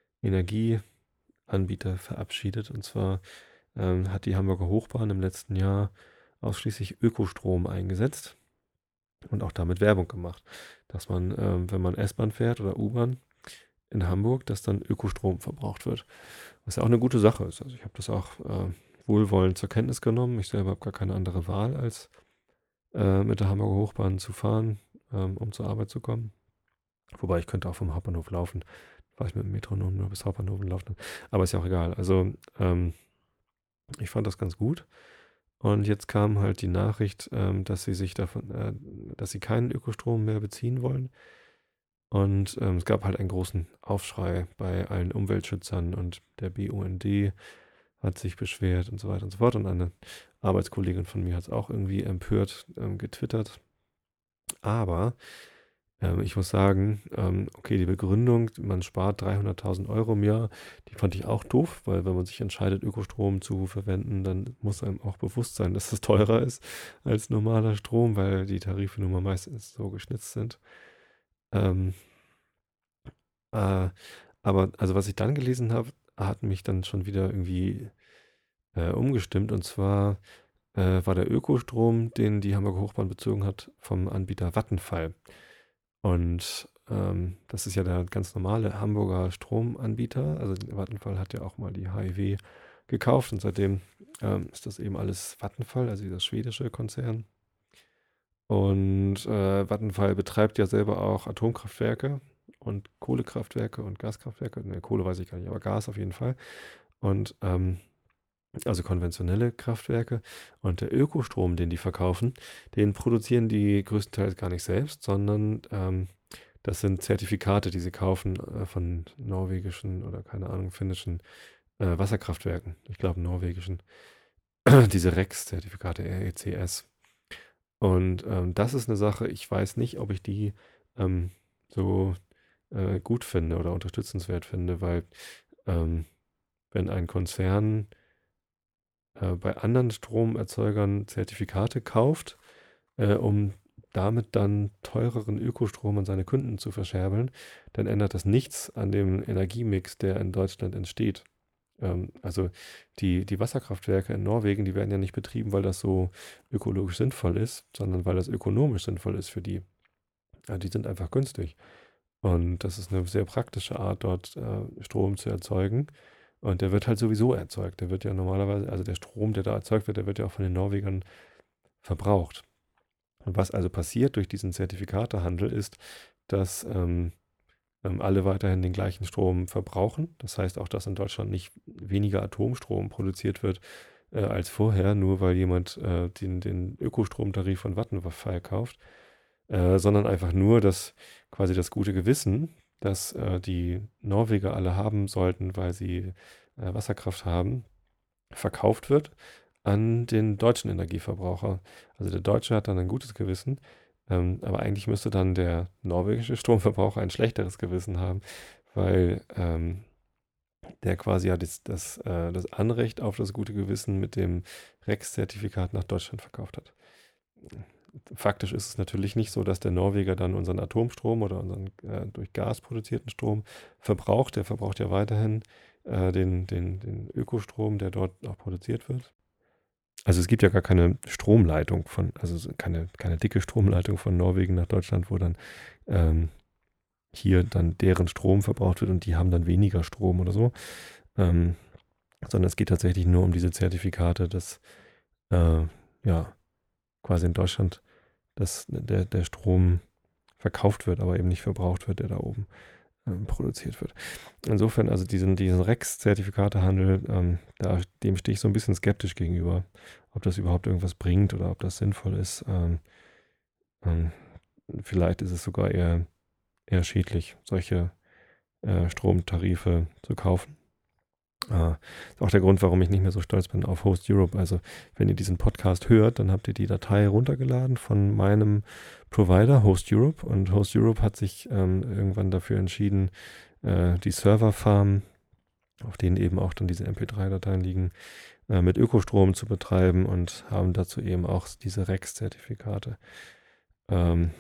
[SPEAKER 1] Energieanbieter verabschiedet. Und zwar ähm, hat die Hamburger Hochbahn im letzten Jahr ausschließlich Ökostrom eingesetzt und auch damit Werbung gemacht, dass man, ähm, wenn man S-Bahn fährt oder U-Bahn in Hamburg, dass dann Ökostrom verbraucht wird. Was ja auch eine gute Sache ist. Also ich habe das auch äh, wohlwollend zur Kenntnis genommen. Ich selber habe gar keine andere Wahl, als äh, mit der Hamburger Hochbahn zu fahren, ähm, um zur Arbeit zu kommen. Wobei ich könnte auch vom Hauptbahnhof laufen. Fahre ich mit dem Metronom nur bis Hauptbahnhof und laufe dann. Aber ist ja auch egal. Also ähm, ich fand das ganz gut. Und jetzt kam halt die Nachricht, ähm, dass sie sich davon, äh, dass sie keinen Ökostrom mehr beziehen wollen. Und ähm, es gab halt einen großen Aufschrei bei allen Umweltschützern und der B U N D hat sich beschwert und so weiter und so fort. Und eine Arbeitskollegin von mir hat es auch irgendwie empört ähm, getwittert. Aber ähm, ich muss sagen, ähm, okay, die Begründung, man spart dreihunderttausend Euro im Jahr, die fand ich auch doof, weil wenn man sich entscheidet, Ökostrom zu verwenden, dann muss einem auch bewusst sein, dass es teurer ist als normaler Strom, weil die Tarife nun mal meistens so geschnitzt sind. Ähm, äh, aber also was ich dann gelesen habe, hat mich dann schon wieder irgendwie äh, umgestimmt. Und zwar äh, war der Ökostrom, den die Hamburger Hochbahn bezogen hat, vom Anbieter Vattenfall. Und ähm, das ist ja der ganz normale Hamburger Stromanbieter. Also Vattenfall hat ja auch mal die H I W gekauft und seitdem ähm, ist das eben alles Vattenfall, also dieser schwedische Konzern. Und äh, Vattenfall betreibt ja selber auch Atomkraftwerke und Kohlekraftwerke und Gaskraftwerke. Ne, Kohle weiß ich gar nicht, aber Gas auf jeden Fall. Und ähm, also konventionelle Kraftwerke. Und der Ökostrom, den die verkaufen, den produzieren die größtenteils gar nicht selbst, sondern ähm, das sind Zertifikate, die sie kaufen äh, von norwegischen oder keine Ahnung, finnischen äh, Wasserkraftwerken. Ich glaube norwegischen. Diese REX-Zertifikate, R E C S. Und ähm, das ist eine Sache, ich weiß nicht, ob ich die ähm, so äh, gut finde oder unterstützenswert finde, weil ähm, wenn ein Konzern äh, bei anderen Stromerzeugern Zertifikate kauft, äh, um damit dann teureren Ökostrom an seine Kunden zu verscherbeln, dann ändert das nichts an dem Energiemix, der in Deutschland entsteht. Ähm, also die, die Wasserkraftwerke in Norwegen, die werden ja nicht betrieben, weil das so ökologisch sinnvoll ist, sondern weil das ökonomisch sinnvoll ist für die. Ja, die sind einfach günstig. Und das ist eine sehr praktische Art, dort äh, Strom zu erzeugen. Und der wird halt sowieso erzeugt. Der wird ja normalerweise, also der Strom, der da erzeugt wird, der wird ja auch von den Norwegern verbraucht. Und was also passiert durch diesen Zertifikatehandel ist, dass ähm, ähm, alle weiterhin den gleichen Strom verbrauchen. Das heißt auch, dass in Deutschland nicht weniger Atomstrom produziert wird äh, als vorher, nur weil jemand äh, den, den Ökostromtarif von Vattenfall kauft, äh, sondern einfach nur, dass quasi das gute Gewissen, das äh, die Norweger alle haben sollten, weil sie äh, Wasserkraft haben, verkauft wird an den deutschen Energieverbraucher. Also der Deutsche hat dann ein gutes Gewissen, ähm, aber eigentlich müsste dann der norwegische Stromverbraucher ein schlechteres Gewissen haben, weil ähm, der quasi ja das, das, äh, das Anrecht auf das gute Gewissen mit dem Rex-Zertifikat nach Deutschland verkauft hat. Faktisch ist es natürlich nicht so, dass der Norweger dann unseren Atomstrom oder unseren äh, durch Gas produzierten Strom verbraucht. Der verbraucht ja weiterhin äh, den, den, den Ökostrom, der dort auch produziert wird. Also es gibt ja gar keine Stromleitung von, also keine, keine dicke Stromleitung von Norwegen nach Deutschland, wo dann ähm, hier dann deren Strom verbraucht wird und die haben dann weniger Strom oder so. Ähm, sondern es geht tatsächlich nur um diese Zertifikate, dass äh, ja quasi in Deutschland dass der, der Strom verkauft wird, aber eben nicht verbraucht wird, der da oben ähm, produziert wird. Insofern, also diesen, diesen Rex-Zertifikatehandel, ähm, da, dem stehe ich so ein bisschen skeptisch gegenüber, ob das überhaupt irgendwas bringt oder ob das sinnvoll ist. Ähm, ähm, vielleicht ist es sogar eher, eher schädlich, solche äh, Stromtarife zu kaufen. Äh, ist auch der Grund, warum ich nicht mehr so stolz bin auf Host Europe. Also, wenn ihr diesen Podcast hört, dann habt ihr die Datei runtergeladen von meinem Provider, Host Europe. Und Host Europe hat sich ähm, irgendwann dafür entschieden, äh, die Serverfarm, auf denen eben auch dann diese M P drei Dateien liegen, äh, mit Ökostrom zu betreiben und haben dazu eben auch diese Rex-Zertifikate ähm,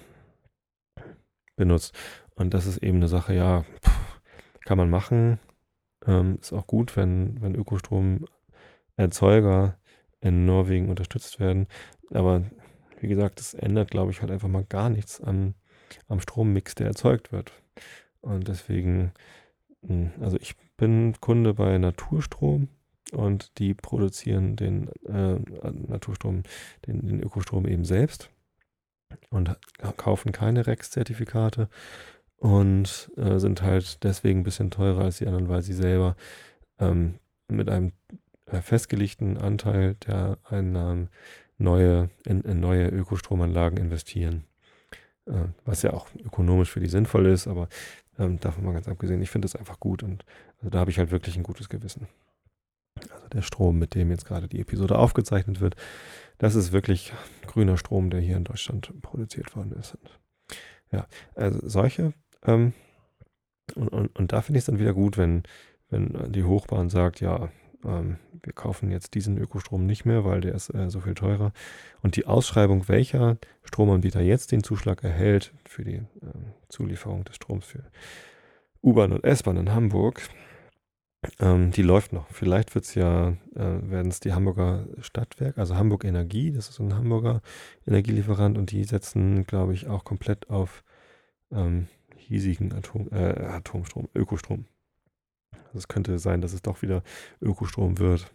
[SPEAKER 1] benutzt. Und das ist eben eine Sache, ja, pff, kann man machen. Ähm, ist auch gut, wenn, wenn Ökostromerzeuger in Norwegen unterstützt werden. Aber wie gesagt, das ändert, glaube ich, halt einfach mal gar nichts am, am Strommix, der erzeugt wird. Und deswegen, mh, also ich bin Kunde bei Naturstrom und die produzieren den äh, Naturstrom, den, den Ökostrom eben selbst und kaufen keine Rex-Zertifikate und äh, sind halt deswegen ein bisschen teurer als die anderen, weil sie selber ähm, mit einem äh, festgelegten Anteil der Einnahmen neue, in, in neue Ökostromanlagen investieren. Äh, was ja auch ökonomisch für die sinnvoll ist, aber ähm, davon mal ganz abgesehen, ich finde das einfach gut und also da habe ich halt wirklich ein gutes Gewissen. Also der Strom, mit dem jetzt gerade die Episode aufgezeichnet wird, das ist wirklich grüner Strom, der hier in Deutschland produziert worden ist. Und ja, also solche ähm, und, und, und da finde ich es dann wieder gut, wenn, wenn die Hochbahn sagt, ja, ähm, wir kaufen jetzt diesen Ökostrom nicht mehr, weil der ist äh, so viel teurer. Und die Ausschreibung, welcher Stromanbieter jetzt den Zuschlag erhält für die ähm, Zulieferung des Stroms für U-Bahn und S-Bahn in Hamburg, ähm, die läuft noch. Vielleicht wird's ja, äh, werden es die Hamburger Stadtwerke, also Hamburg Energie, das ist so ein Hamburger Energielieferant und die setzen, glaube ich, auch komplett auf ähm, hiesigen Atom, äh, Atomstrom, Ökostrom. Also es könnte sein, dass es doch wieder Ökostrom wird.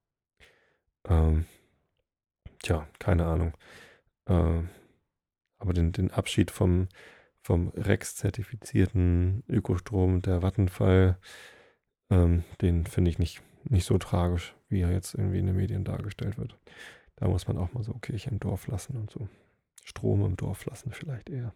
[SPEAKER 1] Ähm, tja, keine Ahnung. Ähm, aber den, den Abschied vom, vom Rex-zertifizierten Ökostrom der Vattenfall, ähm, den finde ich nicht, nicht so tragisch, wie er jetzt irgendwie in den Medien dargestellt wird. Da muss man auch mal so Kirche im Dorf lassen und so. Strom im Dorf lassen vielleicht eher.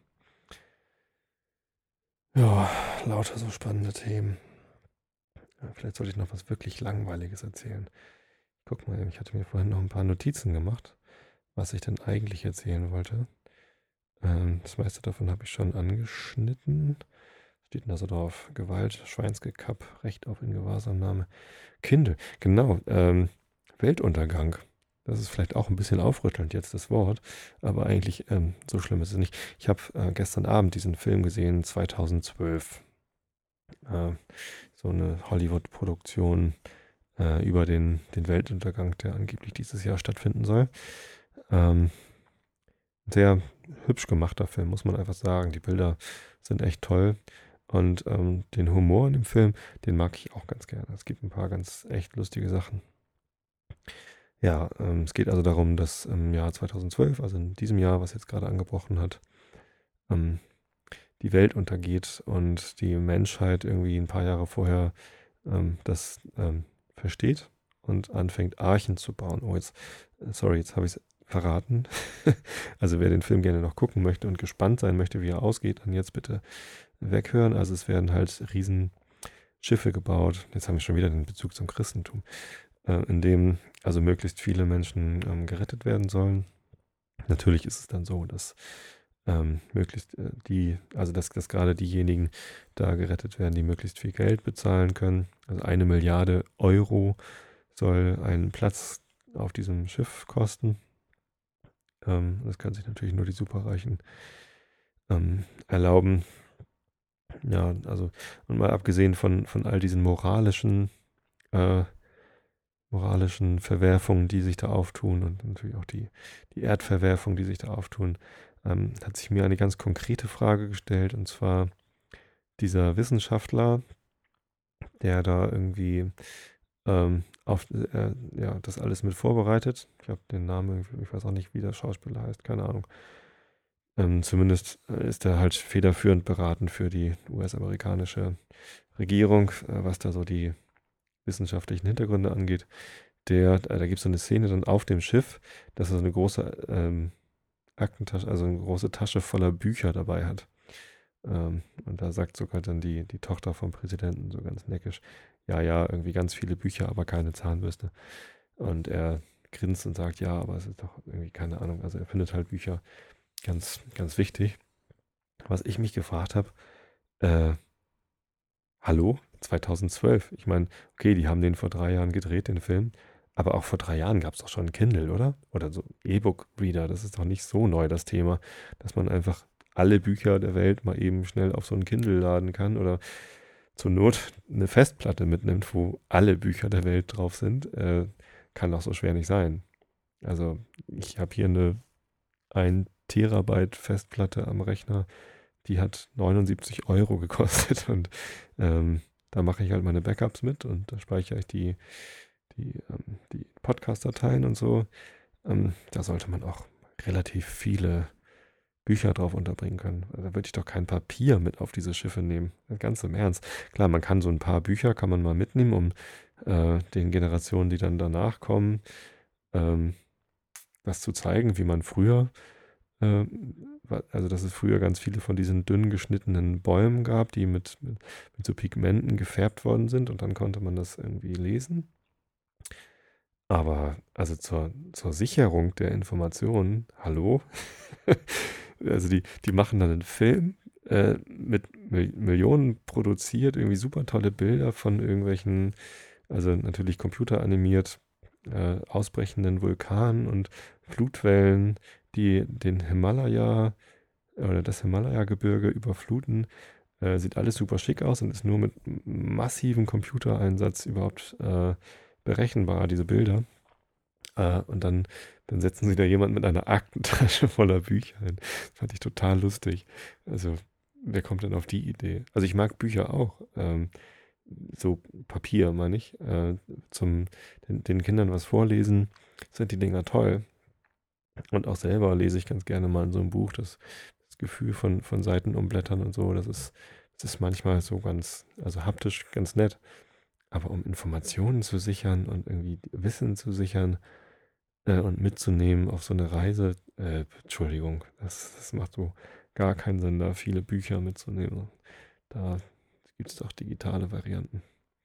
[SPEAKER 1] Ja, lauter so spannende Themen. Ja, vielleicht sollte ich noch was wirklich Langweiliges erzählen. Guck mal, ich hatte mir vorhin noch ein paar Notizen gemacht, was ich denn eigentlich erzählen wollte. Ähm, das meiste davon habe ich schon angeschnitten. Steht da so drauf: Gewalt, Schweinsgekapp, Recht auf Ingewahrsamnahme, Kindle. Genau, ähm, Weltuntergang. Das ist vielleicht auch ein bisschen aufrüttelnd jetzt das Wort, aber eigentlich ähm, so schlimm ist es nicht. Ich habe äh, gestern Abend diesen Film gesehen, zweitausendzwölf. Äh, so eine Hollywood-Produktion äh, über den, den Weltuntergang, der angeblich dieses Jahr stattfinden soll. Ähm, sehr hübsch gemachter Film, muss man einfach sagen. Die Bilder sind echt toll. Und ähm, den Humor in dem Film, den mag ich auch ganz gerne. Es gibt ein paar ganz echt lustige Sachen. Ja, ähm, es geht also darum, dass im Jahr zweitausendzwölf, also in diesem Jahr, was jetzt gerade angebrochen hat, ähm, die Welt untergeht und die Menschheit irgendwie ein paar Jahre vorher ähm, das ähm, versteht und anfängt, Archen zu bauen. Oh, jetzt, sorry, jetzt habe ich es verraten. Also wer den Film gerne noch gucken möchte und gespannt sein möchte, wie er ausgeht, dann jetzt bitte weghören. Also es werden halt riesen Schiffe gebaut. Jetzt haben wir schon wieder den Bezug zum Christentum, äh, in dem also möglichst viele Menschen ähm, gerettet werden sollen. Natürlich ist es dann so, dass ähm, möglichst äh, die, also dass, dass gerade diejenigen da gerettet werden, die möglichst viel Geld bezahlen können. Also eine Milliarde Euro soll ein Platz auf diesem Schiff kosten. Ähm, das können sich natürlich nur die Superreichen ähm, erlauben. Ja, also, und mal abgesehen von, von all diesen moralischen, äh, moralischen Verwerfungen, die sich da auftun und natürlich auch die, die Erdverwerfung, die sich da auftun, ähm, hat sich mir eine ganz konkrete Frage gestellt, und zwar dieser Wissenschaftler, der da irgendwie ähm, auf äh, ja, das alles mit vorbereitet. Ich habe den Namen, ich weiß auch nicht, wie der Schauspieler heißt, keine Ahnung. Ähm, zumindest äh, ist er halt federführend beratend für die U S-amerikanische Regierung, äh, was da so die wissenschaftlichen Hintergründe angeht. Der, äh, da gibt es so eine Szene dann auf dem Schiff, dass er so eine große ähm, Aktentasche, also eine große Tasche voller Bücher dabei hat. Ähm, und da sagt sogar dann die, die Tochter vom Präsidenten so ganz neckisch, ja, ja, irgendwie ganz viele Bücher, aber keine Zahnbürste. Und er grinst und sagt, ja, aber es ist doch irgendwie keine Ahnung. Also er findet halt Bücher ganz, ganz wichtig. Was ich mich gefragt habe, äh, hallo, zweitausendzwölf. Ich meine, okay, die haben den vor drei Jahren gedreht, den Film. Aber auch vor drei Jahren gab es doch schon ein Kindle, oder? Oder so E-Book-Reader. Das ist doch nicht so neu, das Thema, dass man einfach alle Bücher der Welt mal eben schnell auf so ein Kindle laden kann oder zur Not eine Festplatte mitnimmt, wo alle Bücher der Welt drauf sind. Äh, kann doch so schwer nicht sein. Also ich habe hier eine ein Terabyte Festplatte am Rechner, die hat neunundsiebzig Euro gekostet und ähm, da mache ich halt meine Backups mit und da speichere ich die, die, ähm, die Podcast-Dateien und so. Ähm, da sollte man auch relativ viele Bücher drauf unterbringen können. Also da würde ich doch kein Papier mit auf diese Schiffe nehmen. Ganz im Ernst. Klar, man kann so ein paar Bücher kann man mal mitnehmen, um äh, den Generationen, die dann danach kommen, ähm, was zu zeigen, wie man früher äh, also dass es früher ganz viele von diesen dünn geschnittenen Bäumen gab, die mit, mit, mit so Pigmenten gefärbt worden sind und dann konnte man das irgendwie lesen. Aber also zur, zur Sicherung der Informationen, hallo? Also die, die machen dann einen Film äh, mit Mil Millionen produziert, irgendwie super tolle Bilder von irgendwelchen, also natürlich computeranimiert, äh, ausbrechenden Vulkanen und Flutwellen, die den Himalaya oder das Himalaya-Gebirge überfluten. Äh, sieht alles super schick aus und ist nur mit massivem Computereinsatz überhaupt äh, berechenbar, diese Bilder. Äh, und dann, dann setzen sie da jemand mit einer Aktentasche voller Bücher hin. Das fand ich total lustig. Also, wer kommt denn auf die Idee? Also, ich mag Bücher auch. Ähm, so Papier, meine ich. Äh, zum den, den Kindern was vorlesen, sind die Dinger toll. Und auch selber lese ich ganz gerne mal in so einem Buch. Das, das Gefühl von, von Seiten umblättern und so, das ist, das ist manchmal so ganz, also haptisch ganz nett. Aber um Informationen zu sichern und irgendwie Wissen zu sichern, äh, und mitzunehmen auf so eine Reise, äh, Entschuldigung, das, das macht so gar keinen Sinn, da viele Bücher mitzunehmen. Da gibt es doch digitale Varianten.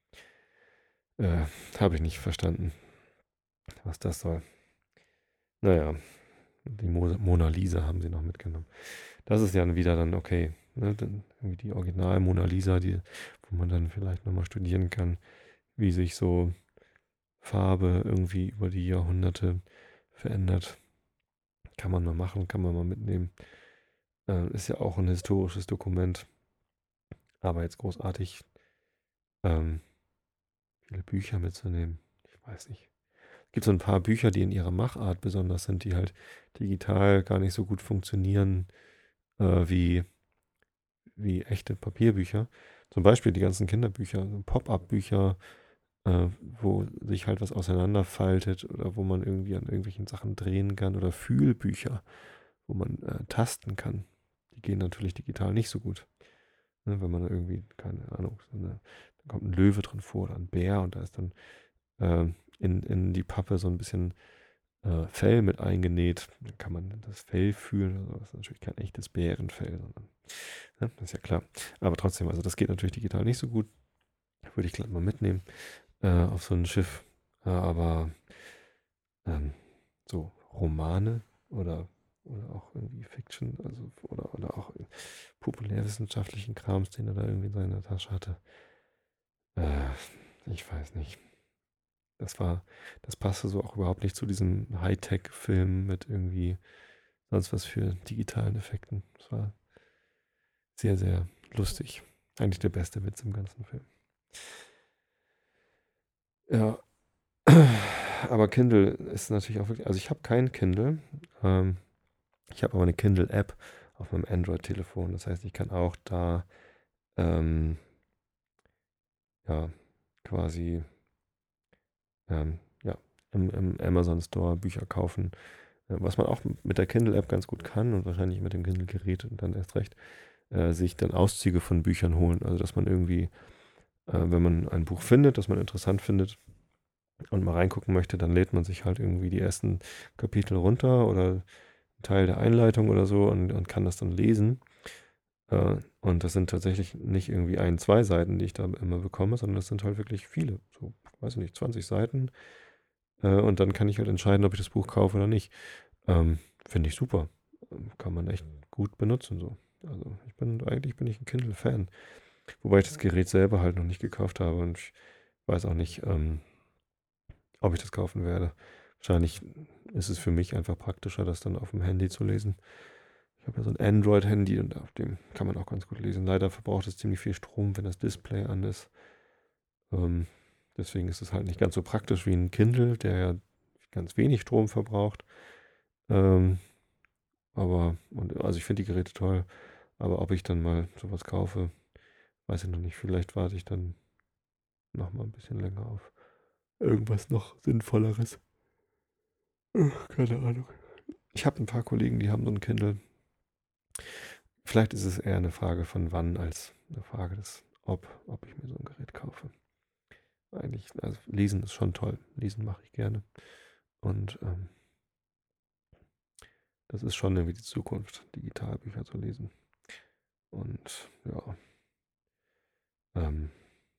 [SPEAKER 1] Äh, habe ich nicht verstanden, was das soll. Naja, die Mo Mona Lisa haben sie noch mitgenommen. Das ist ja wieder dann okay. Ne? Dann irgendwie die Original Mona Lisa, die, wo man dann vielleicht nochmal studieren kann, wie sich so Farbe irgendwie über die Jahrhunderte verändert. Kann man mal machen, kann man mal mitnehmen. Äh, ist ja auch ein historisches Dokument. Aber jetzt großartig ähm, viele Bücher mitzunehmen, ich weiß nicht. Es gibt so ein paar Bücher, die in ihrer Machart besonders sind, die halt digital gar nicht so gut funktionieren äh, wie, wie echte Papierbücher. Zum Beispiel die ganzen Kinderbücher, so Pop-up-Bücher, äh, wo sich halt was auseinanderfaltet oder wo man irgendwie an irgendwelchen Sachen drehen kann oder Fühlbücher, wo man äh, tasten kann. Die gehen natürlich digital nicht so gut. Ne, wenn man da irgendwie, keine Ahnung, so eine, da kommt ein Löwe drin vor oder ein Bär und da ist dann äh, in, in die Pappe so ein bisschen äh, Fell mit eingenäht. Dann kann man das Fell fühlen. Also das ist natürlich kein echtes Bärenfell, sondern, ne, das ist ja klar. Aber trotzdem, also das geht natürlich digital nicht so gut. Würde ich gleich mal mitnehmen äh, auf so ein Schiff. Äh, aber ähm, so Romane oder oder auch irgendwie Fiction, also oder, oder auch populärwissenschaftlichen Krams, den er da irgendwie in seiner Tasche hatte. Äh, ich weiß nicht. Das war, das passte so auch überhaupt nicht zu diesem Hightech-Film mit irgendwie sonst was für digitalen Effekten. Das war sehr, sehr lustig. Eigentlich der beste Witz im ganzen Film. Ja, aber Kindle ist natürlich auch wirklich, also ich habe kein Kindle, ähm, ich habe aber eine Kindle-App auf meinem Android-Telefon. Das heißt, ich kann auch da ähm, ja quasi ähm, ja, im, im Amazon Store Bücher kaufen, äh, was man auch mit der Kindle-App ganz gut kann und wahrscheinlich mit dem Kindle-Gerät und dann erst recht, äh, sich dann Auszüge von Büchern holen. Also dass man irgendwie, äh, wenn man ein Buch findet, das man interessant findet und mal reingucken möchte, dann lädt man sich halt irgendwie die ersten Kapitel runter oder einen Teil der Einleitung oder so und, und kann das dann lesen. Äh, und das sind tatsächlich nicht irgendwie ein, zwei Seiten, die ich da immer bekomme, sondern das sind halt wirklich viele. So, weiß ich nicht, zwanzig Seiten. Äh, und dann kann ich halt entscheiden, ob ich das Buch kaufe oder nicht. Ähm, Finde ich super. Ähm, Kann man echt gut benutzen so. Also ich bin, eigentlich bin ich ein Kindle-Fan. Wobei ich das Gerät selber halt noch nicht gekauft habe und ich weiß auch nicht, ähm, ob ich das kaufen werde. Wahrscheinlich ist es für mich einfach praktischer, das dann auf dem Handy zu lesen. Ich habe ja so ein Android-Handy und auf dem kann man auch ganz gut lesen. Leider verbraucht es ziemlich viel Strom, wenn das Display an ist. Ähm, deswegen ist es halt nicht ganz so praktisch wie ein Kindle, der ja ganz wenig Strom verbraucht. Ähm, aber, und, also ich finde die Geräte toll, aber ob ich dann mal sowas kaufe, weiß ich noch nicht. Vielleicht warte ich dann noch mal ein bisschen länger auf irgendwas noch Sinnvolleres. Ach, keine Ahnung. Ich habe ein paar Kollegen, die haben so ein Kindle. Vielleicht ist es eher eine Frage von wann als eine Frage des ob, ob ich mir so ein Gerät kaufe. Eigentlich, also lesen ist schon toll. Lesen mache ich gerne. Und ähm, das ist schon irgendwie die Zukunft, Digitalbücher zu lesen. Und ja, ähm,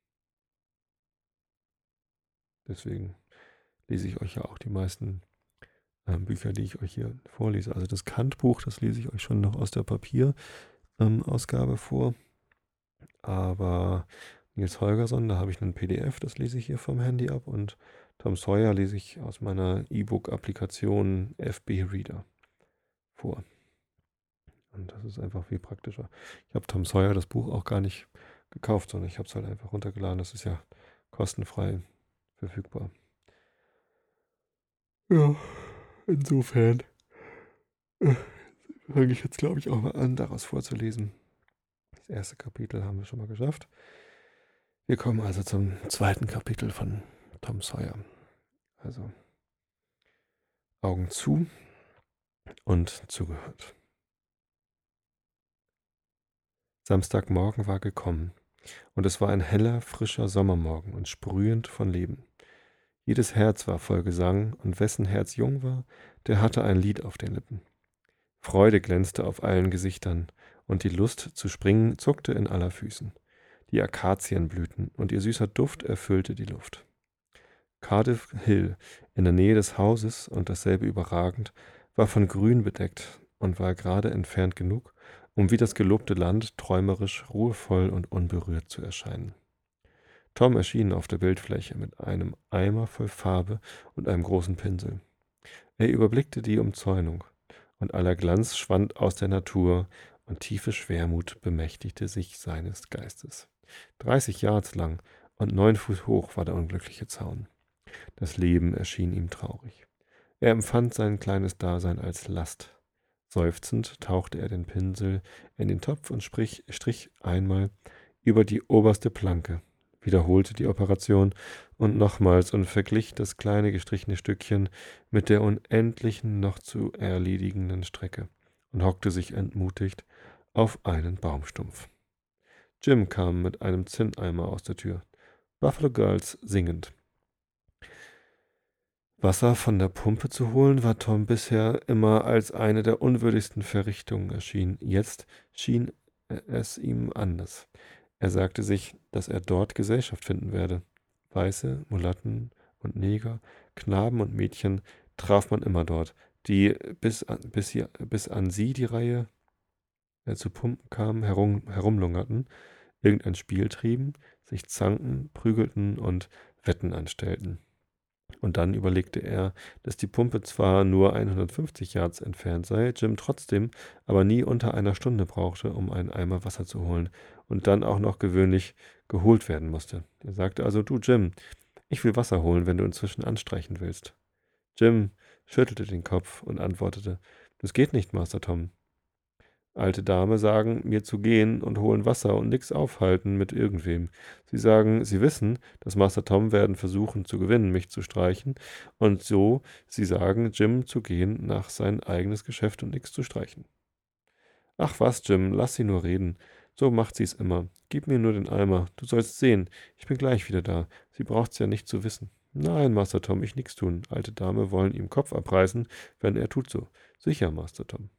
[SPEAKER 1] deswegen lese ich euch ja auch die meisten ähm, Bücher, die ich euch hier vorlese. Also das Kant-Buch, das lese ich euch schon noch aus der Papierausgabe ähm, vor. Aber Nils Holgersson, da habe ich einen P D F, das lese ich hier vom Handy ab. Und Tom Sawyer lese ich aus meiner E-Book-Applikation F B Reader vor. Und das ist einfach viel praktischer. Ich habe Tom Sawyer das Buch auch gar nicht gekauft, sondern ich habe es halt einfach runtergeladen. Das ist ja kostenfrei verfügbar. Ja, insofern äh, fange ich jetzt, glaube ich, auch mal an, daraus vorzulesen. Das erste Kapitel haben wir schon mal geschafft. Wir kommen also zum zweiten Kapitel von Tom Sawyer. Also Augen zu und zugehört. Samstagmorgen war gekommen, und es war ein heller, frischer Sommermorgen und sprühend von Leben. Jedes Herz war voll Gesang, und wessen Herz jung war, der hatte ein Lied auf den Lippen. Freude glänzte auf allen Gesichtern, und die Lust zu springen zuckte in aller Füßen. Die Akazien blühten, und ihr süßer Duft erfüllte die Luft. Cardiff Hill, in der Nähe des Hauses und dasselbe überragend, war von Grün bedeckt und war gerade entfernt genug, um wie das gelobte Land träumerisch, ruhevoll und unberührt zu erscheinen. Tom erschien auf der Bildfläche mit einem Eimer voll Farbe und einem großen Pinsel. Er überblickte die Umzäunung, und aller Glanz schwand aus der Natur, und tiefe Schwermut bemächtigte sich seines Geistes. Dreißig Yards lang und neun Fuß hoch war der unglückliche Zaun. Das Leben erschien ihm traurig. Er empfand sein kleines Dasein als Last. Seufzend tauchte er den Pinsel in den Topf und sprich, strich einmal über die oberste Planke, wiederholte die Operation und nochmals und verglich das kleine gestrichene Stückchen mit der unendlichen noch zu erledigenden Strecke und hockte sich entmutigt auf einen Baumstumpf. Jim kam mit einem Zinneimer aus der Tür, Buffalo Girls singend. Wasser von der Pumpe zu holen, war Tom bisher immer als eine der unwürdigsten Verrichtungen erschienen. Jetzt schien es ihm anders. Er sagte sich, dass er dort Gesellschaft finden werde. Weiße, Mulatten und Neger, Knaben und Mädchen traf man immer dort, die bis an, bis, hier, bis an sie die Reihe äh, zu pumpen kamen, herum, herumlungerten, irgendein Spiel trieben, sich zankten, prügelten und Wetten anstellten. Und dann überlegte er, dass die Pumpe zwar nur hundertfünfzig Yards entfernt sei, Jim trotzdem aber nie unter einer Stunde brauchte, um einen Eimer Wasser zu holen und dann auch noch gewöhnlich geholt werden musste. Er sagte also, du Jim, ich will Wasser holen, wenn du inzwischen anstreichen willst. Jim schüttelte den Kopf und antwortete, das geht nicht, Master Tom. Alte Dame sagen, mir zu gehen und holen Wasser und nix aufhalten mit irgendwem. Sie sagen, sie wissen, dass Master Tom werden versuchen zu gewinnen, mich zu streichen. Und so, sie sagen, Jim zu gehen nach sein eigenes Geschäft und nix zu streichen. Ach was, Jim, lass sie nur reden. So macht sie's immer. Gib mir nur den Eimer. Du sollst sehen. Ich bin gleich wieder da. Sie braucht's ja nicht zu wissen. Nein, Master Tom, ich nix tun. Alte Dame wollen ihm Kopf abreißen, wenn er tut so. Sicher, Master Tom.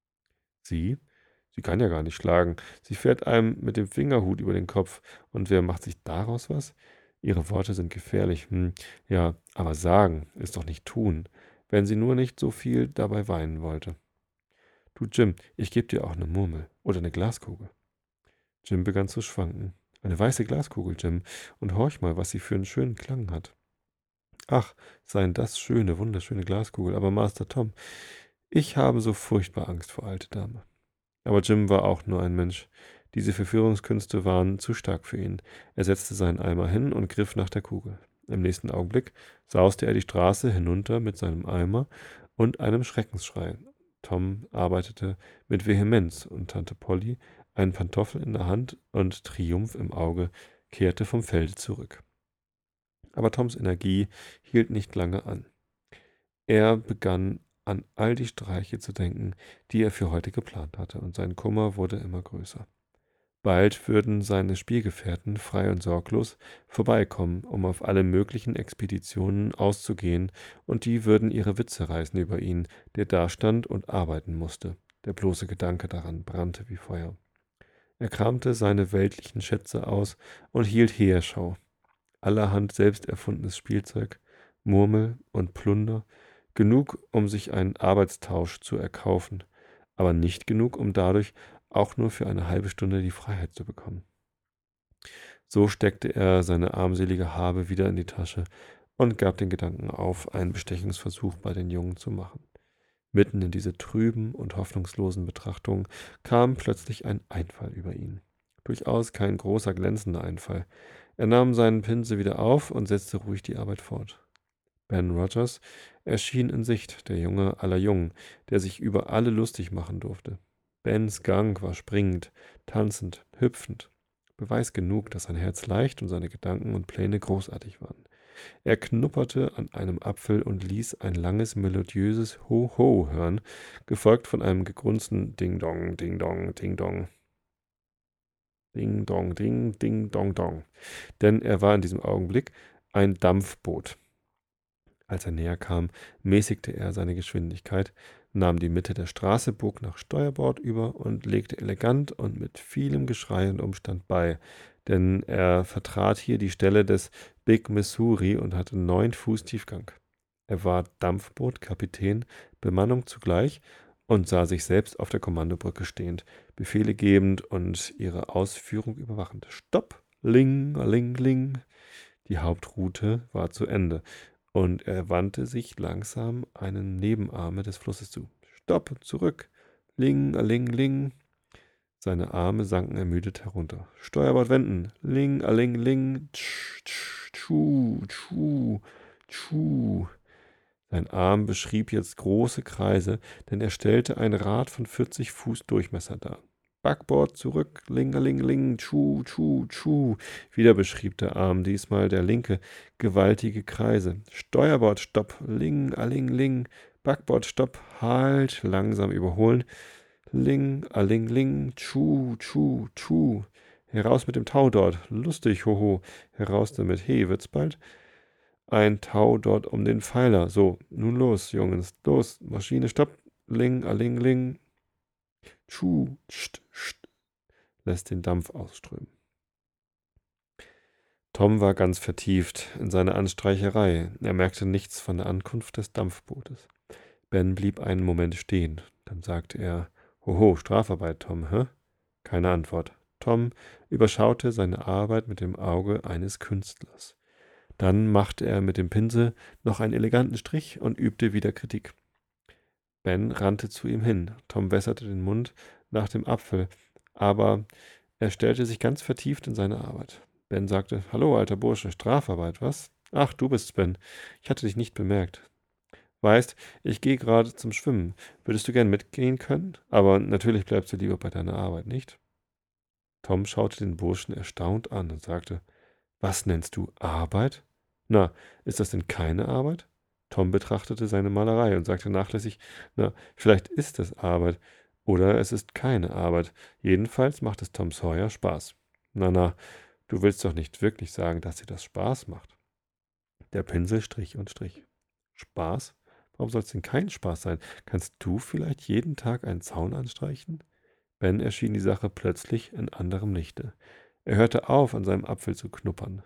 [SPEAKER 1] Sie? Sie kann ja gar nicht schlagen. Sie fährt einem mit dem Fingerhut über den Kopf. Und wer macht sich daraus was? Ihre Worte sind gefährlich. Hm, ja, aber sagen ist doch nicht tun, wenn sie nur nicht so viel dabei weinen wollte. Du, Jim, ich gebe dir auch eine Murmel oder eine Glaskugel. Jim begann zu schwanken. Eine weiße Glaskugel, Jim, und horch mal, was sie für einen schönen Klang hat. Ach, seien das schöne, wunderschöne Glaskugel, aber Master Tom, ich habe so furchtbar Angst vor alte Dame. Aber Jim war auch nur ein Mensch. Diese Verführungskünste waren zu stark für ihn. Er setzte seinen Eimer hin und griff nach der Kugel. Im nächsten Augenblick sauste er die Straße hinunter mit seinem Eimer und einem Schreckensschrei. Tom arbeitete mit Vehemenz und Tante Polly, einen Pantoffel in der Hand und Triumph im Auge, kehrte vom Felde zurück. Aber Toms Energie hielt nicht lange an. Er begann an all die Streiche zu denken, die er für heute geplant hatte, und sein Kummer wurde immer größer. Bald würden seine Spielgefährten frei und sorglos vorbeikommen, um auf alle möglichen Expeditionen auszugehen, und die würden ihre Witze reißen über ihn, der dastand und arbeiten musste. Der bloße Gedanke daran brannte wie Feuer. Er kramte seine weltlichen Schätze aus und hielt Heerschau. Allerhand selbst erfundenes Spielzeug, Murmel und Plunder, genug, um sich einen Arbeitstausch zu erkaufen, aber nicht genug, um dadurch auch nur für eine halbe Stunde die Freiheit zu bekommen. So steckte er seine armselige Habe wieder in die Tasche und gab den Gedanken auf, einen Bestechungsversuch bei den Jungen zu machen. Mitten in diese trüben und hoffnungslosen Betrachtungen kam plötzlich ein Einfall über ihn. Durchaus kein großer, glänzender Einfall. Er nahm seinen Pinsel wieder auf und setzte ruhig die Arbeit fort. Ben Rogers erschien in Sicht, der Junge aller Jungen, der sich über alle lustig machen durfte. Bens Gang war springend, tanzend, hüpfend. Beweis genug, dass sein Herz leicht und seine Gedanken und Pläne großartig waren. Er knupperte an einem Apfel und ließ ein langes, melodiöses Ho-Ho hören, gefolgt von einem gegrunzten Ding-Dong, Ding-Dong, Ding-Dong. Ding-Dong, Ding, Ding-Dong-Dong. Denn er war in diesem Augenblick ein Dampfboot. Als er näher kam, mäßigte er seine Geschwindigkeit, nahm die Mitte der Straße, bog nach Steuerbord über und legte elegant und mit vielem Geschrei und Umstand bei, denn er vertrat hier die Stelle des Big Missouri und hatte neun Fuß Tiefgang. Er war Dampfbootkapitän, Bemannung zugleich, und sah sich selbst auf der Kommandobrücke stehend, Befehle gebend und ihre Ausführung überwachend. Stopp! Ling, ling, ling! Die Hauptroute war zu Ende, und er wandte sich langsam einem Nebenarme des Flusses zu. Stopp! Zurück! Ling, ling, ling! Seine Arme sanken ermüdet herunter. Steuerbord wenden! Ling, ling, ling! Tsch, tsch, tschu, tschu, tschu! Sein Arm beschrieb jetzt große Kreise, denn er stellte ein Rad von vierzig Fuß Durchmesser dar. Backbord zurück, lingelingeling, tschu, tschu, tschu. Wieder beschrieb der Arm, diesmal der linke, gewaltige Kreise. Steuerbord stopp, ling, aling, ling. Backbord stopp, halt, langsam überholen. Ling, aling, ling, tschu, tschu, tschu. Heraus mit dem Tau dort, lustig, hoho. Heraus damit, he, wird's bald? Ein Tau dort um den Pfeiler. So, nun los, Jungs, los, Maschine stopp. Ling, aling, ling. Tschu, scht, scht, lässt den Dampf ausströmen. Tom war ganz vertieft in seine Anstreicherei. Er merkte nichts von der Ankunft des Dampfbootes. Ben blieb einen Moment stehen. Dann sagte er, »Hoho, Strafarbeit, Tom, hä?« Keine Antwort. Tom überschaute seine Arbeit mit dem Auge eines Künstlers. Dann machte er mit dem Pinsel noch einen eleganten Strich und übte wieder Kritik. Ben rannte zu ihm hin. Tom wässerte den Mund nach dem Apfel, aber er stellte sich ganz vertieft in seine Arbeit. Ben sagte, »Hallo, alter Bursche, Strafarbeit, was? Ach, du bist's, Ben. Ich hatte dich nicht bemerkt. Weißt, ich gehe gerade zum Schwimmen. Würdest du gern mitgehen können? Aber natürlich bleibst du lieber bei deiner Arbeit, nicht?« Tom schaute den Burschen erstaunt an und sagte, »Was nennst du Arbeit? Na, ist das denn keine Arbeit?« Tom betrachtete seine Malerei und sagte nachlässig, »Na, vielleicht ist es Arbeit oder es ist keine Arbeit. Jedenfalls macht es Tom Sawyer Spaß.« »Na, na, du willst doch nicht wirklich sagen, dass dir das Spaß macht?« Der Pinsel strich und strich. »Spaß? Warum soll es denn kein Spaß sein? Kannst du vielleicht jeden Tag einen Zaun anstreichen?« Ben erschien die Sache plötzlich in anderem Lichte. Er hörte auf, an seinem Apfel zu knuppern.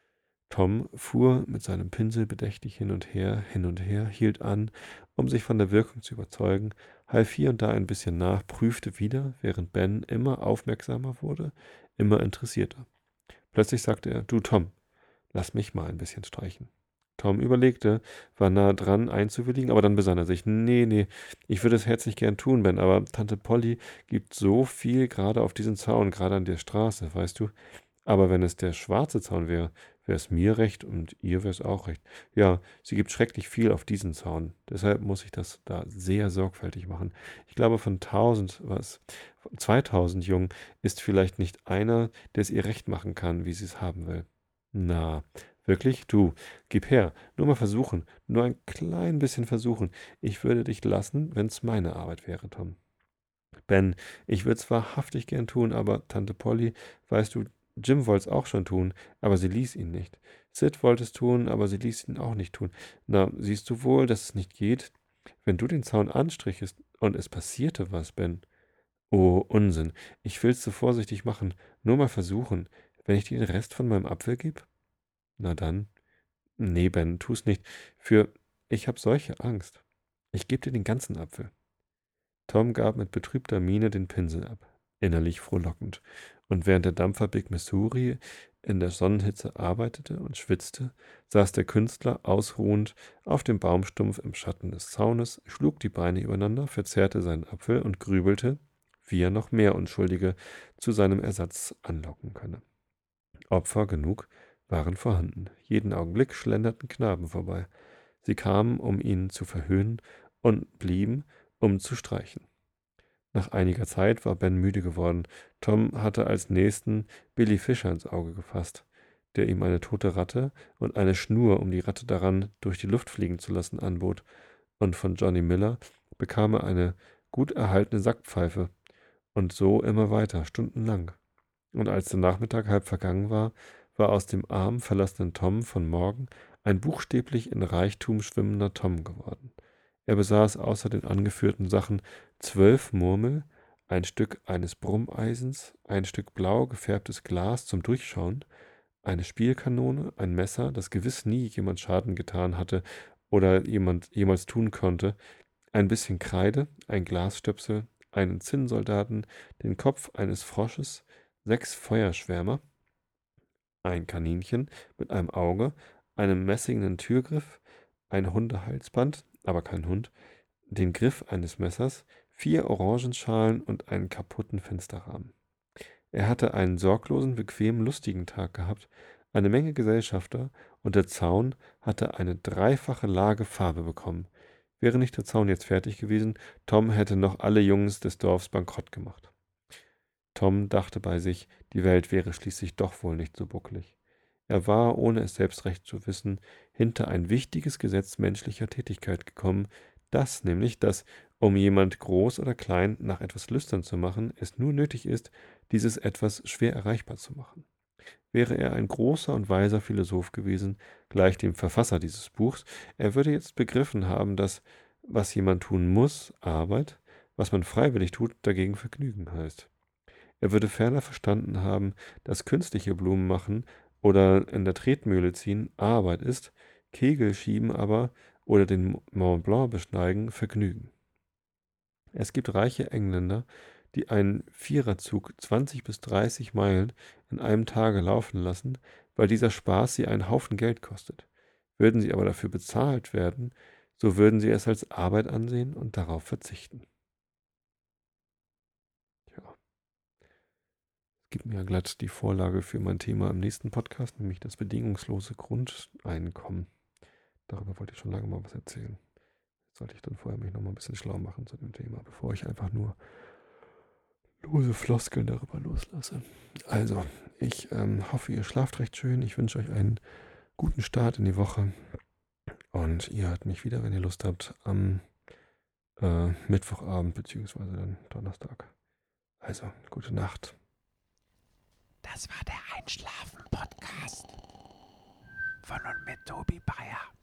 [SPEAKER 1] Tom fuhr mit seinem Pinsel bedächtig hin und her, hin und her, hielt an, um sich von der Wirkung zu überzeugen, half hier und da ein bisschen nach, prüfte wieder, während Ben immer aufmerksamer wurde, immer interessierter. Plötzlich sagte er, »Du, Tom, lass mich mal ein bisschen streichen.« Tom überlegte, war nah dran einzuwilligen, aber dann besann er sich. »Nee, nee, ich würde es herzlich gern tun, Ben, aber Tante Polly gibt so viel gerade auf diesen Zaun, gerade an der Straße, weißt du? Aber wenn es der schwarze Zaun wäre, wäre es mir recht und ihr wäre es auch recht. Ja, sie gibt schrecklich viel auf diesen Zaun. Deshalb muss ich das da sehr sorgfältig machen. Ich glaube, von tausend, was, von zweitausend Jungen ist vielleicht nicht einer, der es ihr recht machen kann, wie sie es haben will.« »Na, wirklich? Du, gib her. Nur mal versuchen. Nur ein klein bisschen versuchen. Ich würde dich lassen, wenn's meine Arbeit wäre, Tom.« »Ben, ich würde es wahrhaftig gern tun, aber Tante Polly, weißt du, Jim wollte es auch schon tun, aber sie ließ ihn nicht. Sid wollte es tun, aber sie ließ ihn auch nicht tun. Na, siehst du wohl, dass es nicht geht? Wenn du den Zaun anstrichest und es passierte was, Ben.« »Oh, Unsinn. Ich will's so vorsichtig machen. Nur mal versuchen. Wenn ich dir den Rest von meinem Apfel gebe?« »Na dann.« »Nee, Ben, tu's nicht. Für ich hab solche Angst. Ich geb dir den ganzen Apfel.« Tom gab mit betrübter Miene den Pinsel ab, innerlich frohlockend, und während der Dampfer Big Missouri in der Sonnenhitze arbeitete und schwitzte, saß der Künstler ausruhend auf dem Baumstumpf im Schatten des Zaunes, schlug die Beine übereinander, verzehrte seinen Apfel und grübelte, wie er noch mehr Unschuldige zu seinem Ersatz anlocken könne. Opfer genug waren vorhanden. Jeden Augenblick schlenderten Knaben vorbei. Sie kamen, um ihn zu verhöhnen, und blieben, um zu streichen. Nach einiger Zeit war Ben müde geworden. Tom hatte als nächsten Billy Fischer ins Auge gefasst, der ihm eine tote Ratte und eine Schnur, um die Ratte daran durch die Luft fliegen zu lassen, anbot. Und von Johnny Miller bekam er eine gut erhaltene Sackpfeife. Und so immer weiter, stundenlang. Und als der Nachmittag halb vergangen war, war aus dem arm verlassenen Tom von morgen ein buchstäblich in Reichtum schwimmender Tom geworden. Er besaß außer den angeführten Sachen zwölf Murmel, ein Stück eines Brummeisens, ein Stück blau gefärbtes Glas zum Durchschauen, eine Spielkanone, ein Messer, das gewiss nie jemand Schaden getan hatte oder jemand jemals tun konnte, ein bisschen Kreide, ein Glasstöpsel, einen Zinnsoldaten, den Kopf eines Frosches, sechs Feuerschwärmer, ein Kaninchen mit einem Auge, einem messingenen Türgriff, ein Hundehalsband, aber kein Hund, den Griff eines Messers, vier Orangenschalen und einen kaputten Fensterrahmen. Er hatte einen sorglosen, bequemen, lustigen Tag gehabt, eine Menge Gesellschafter, und der Zaun hatte eine dreifache Lage Farbe bekommen. Wäre nicht der Zaun jetzt fertig gewesen, Tom hätte noch alle Jungs des Dorfs bankrott gemacht. Tom dachte bei sich, die Welt wäre schließlich doch wohl nicht so bucklig. Er war, ohne es selbst recht zu wissen, hinter ein wichtiges Gesetz menschlicher Tätigkeit gekommen, das nämlich, dass, um jemand groß oder klein nach etwas lüstern zu machen, es nur nötig ist, dieses etwas schwer erreichbar zu machen. Wäre er ein großer und weiser Philosoph gewesen, gleich dem Verfasser dieses Buchs, er würde jetzt begriffen haben, dass, was jemand tun muss, Arbeit, was man freiwillig tut, dagegen Vergnügen heißt. Er würde ferner verstanden haben, dass künstliche Blumen machen oder in der Tretmühle ziehen Arbeit ist, Kegel schieben aber oder den Mont Blanc besteigen, Vergnügen. Es gibt reiche Engländer, die einen Viererzug zwanzig bis dreißig Meilen in einem Tage laufen lassen, weil dieser Spaß sie einen Haufen Geld kostet. Würden sie aber dafür bezahlt werden, so würden sie es als Arbeit ansehen und darauf verzichten. Ja. Es gibt mir ja glatt die Vorlage für mein Thema im nächsten Podcast, nämlich das bedingungslose Grundeinkommen. Darüber wollte ich schon lange mal was erzählen. Jetzt sollte ich dann vorher mich noch mal ein bisschen schlau machen zu dem Thema, bevor ich einfach nur lose Floskeln darüber loslasse. Also, ich ähm, hoffe, ihr schlaft recht schön. Ich wünsche euch einen guten Start in die Woche. Und ihr hört mich wieder, wenn ihr Lust habt, am äh, Mittwochabend beziehungsweise dann Donnerstag. Also, gute Nacht.
[SPEAKER 2] Das war der Einschlafen-Podcast von und mit Tobi Bayer.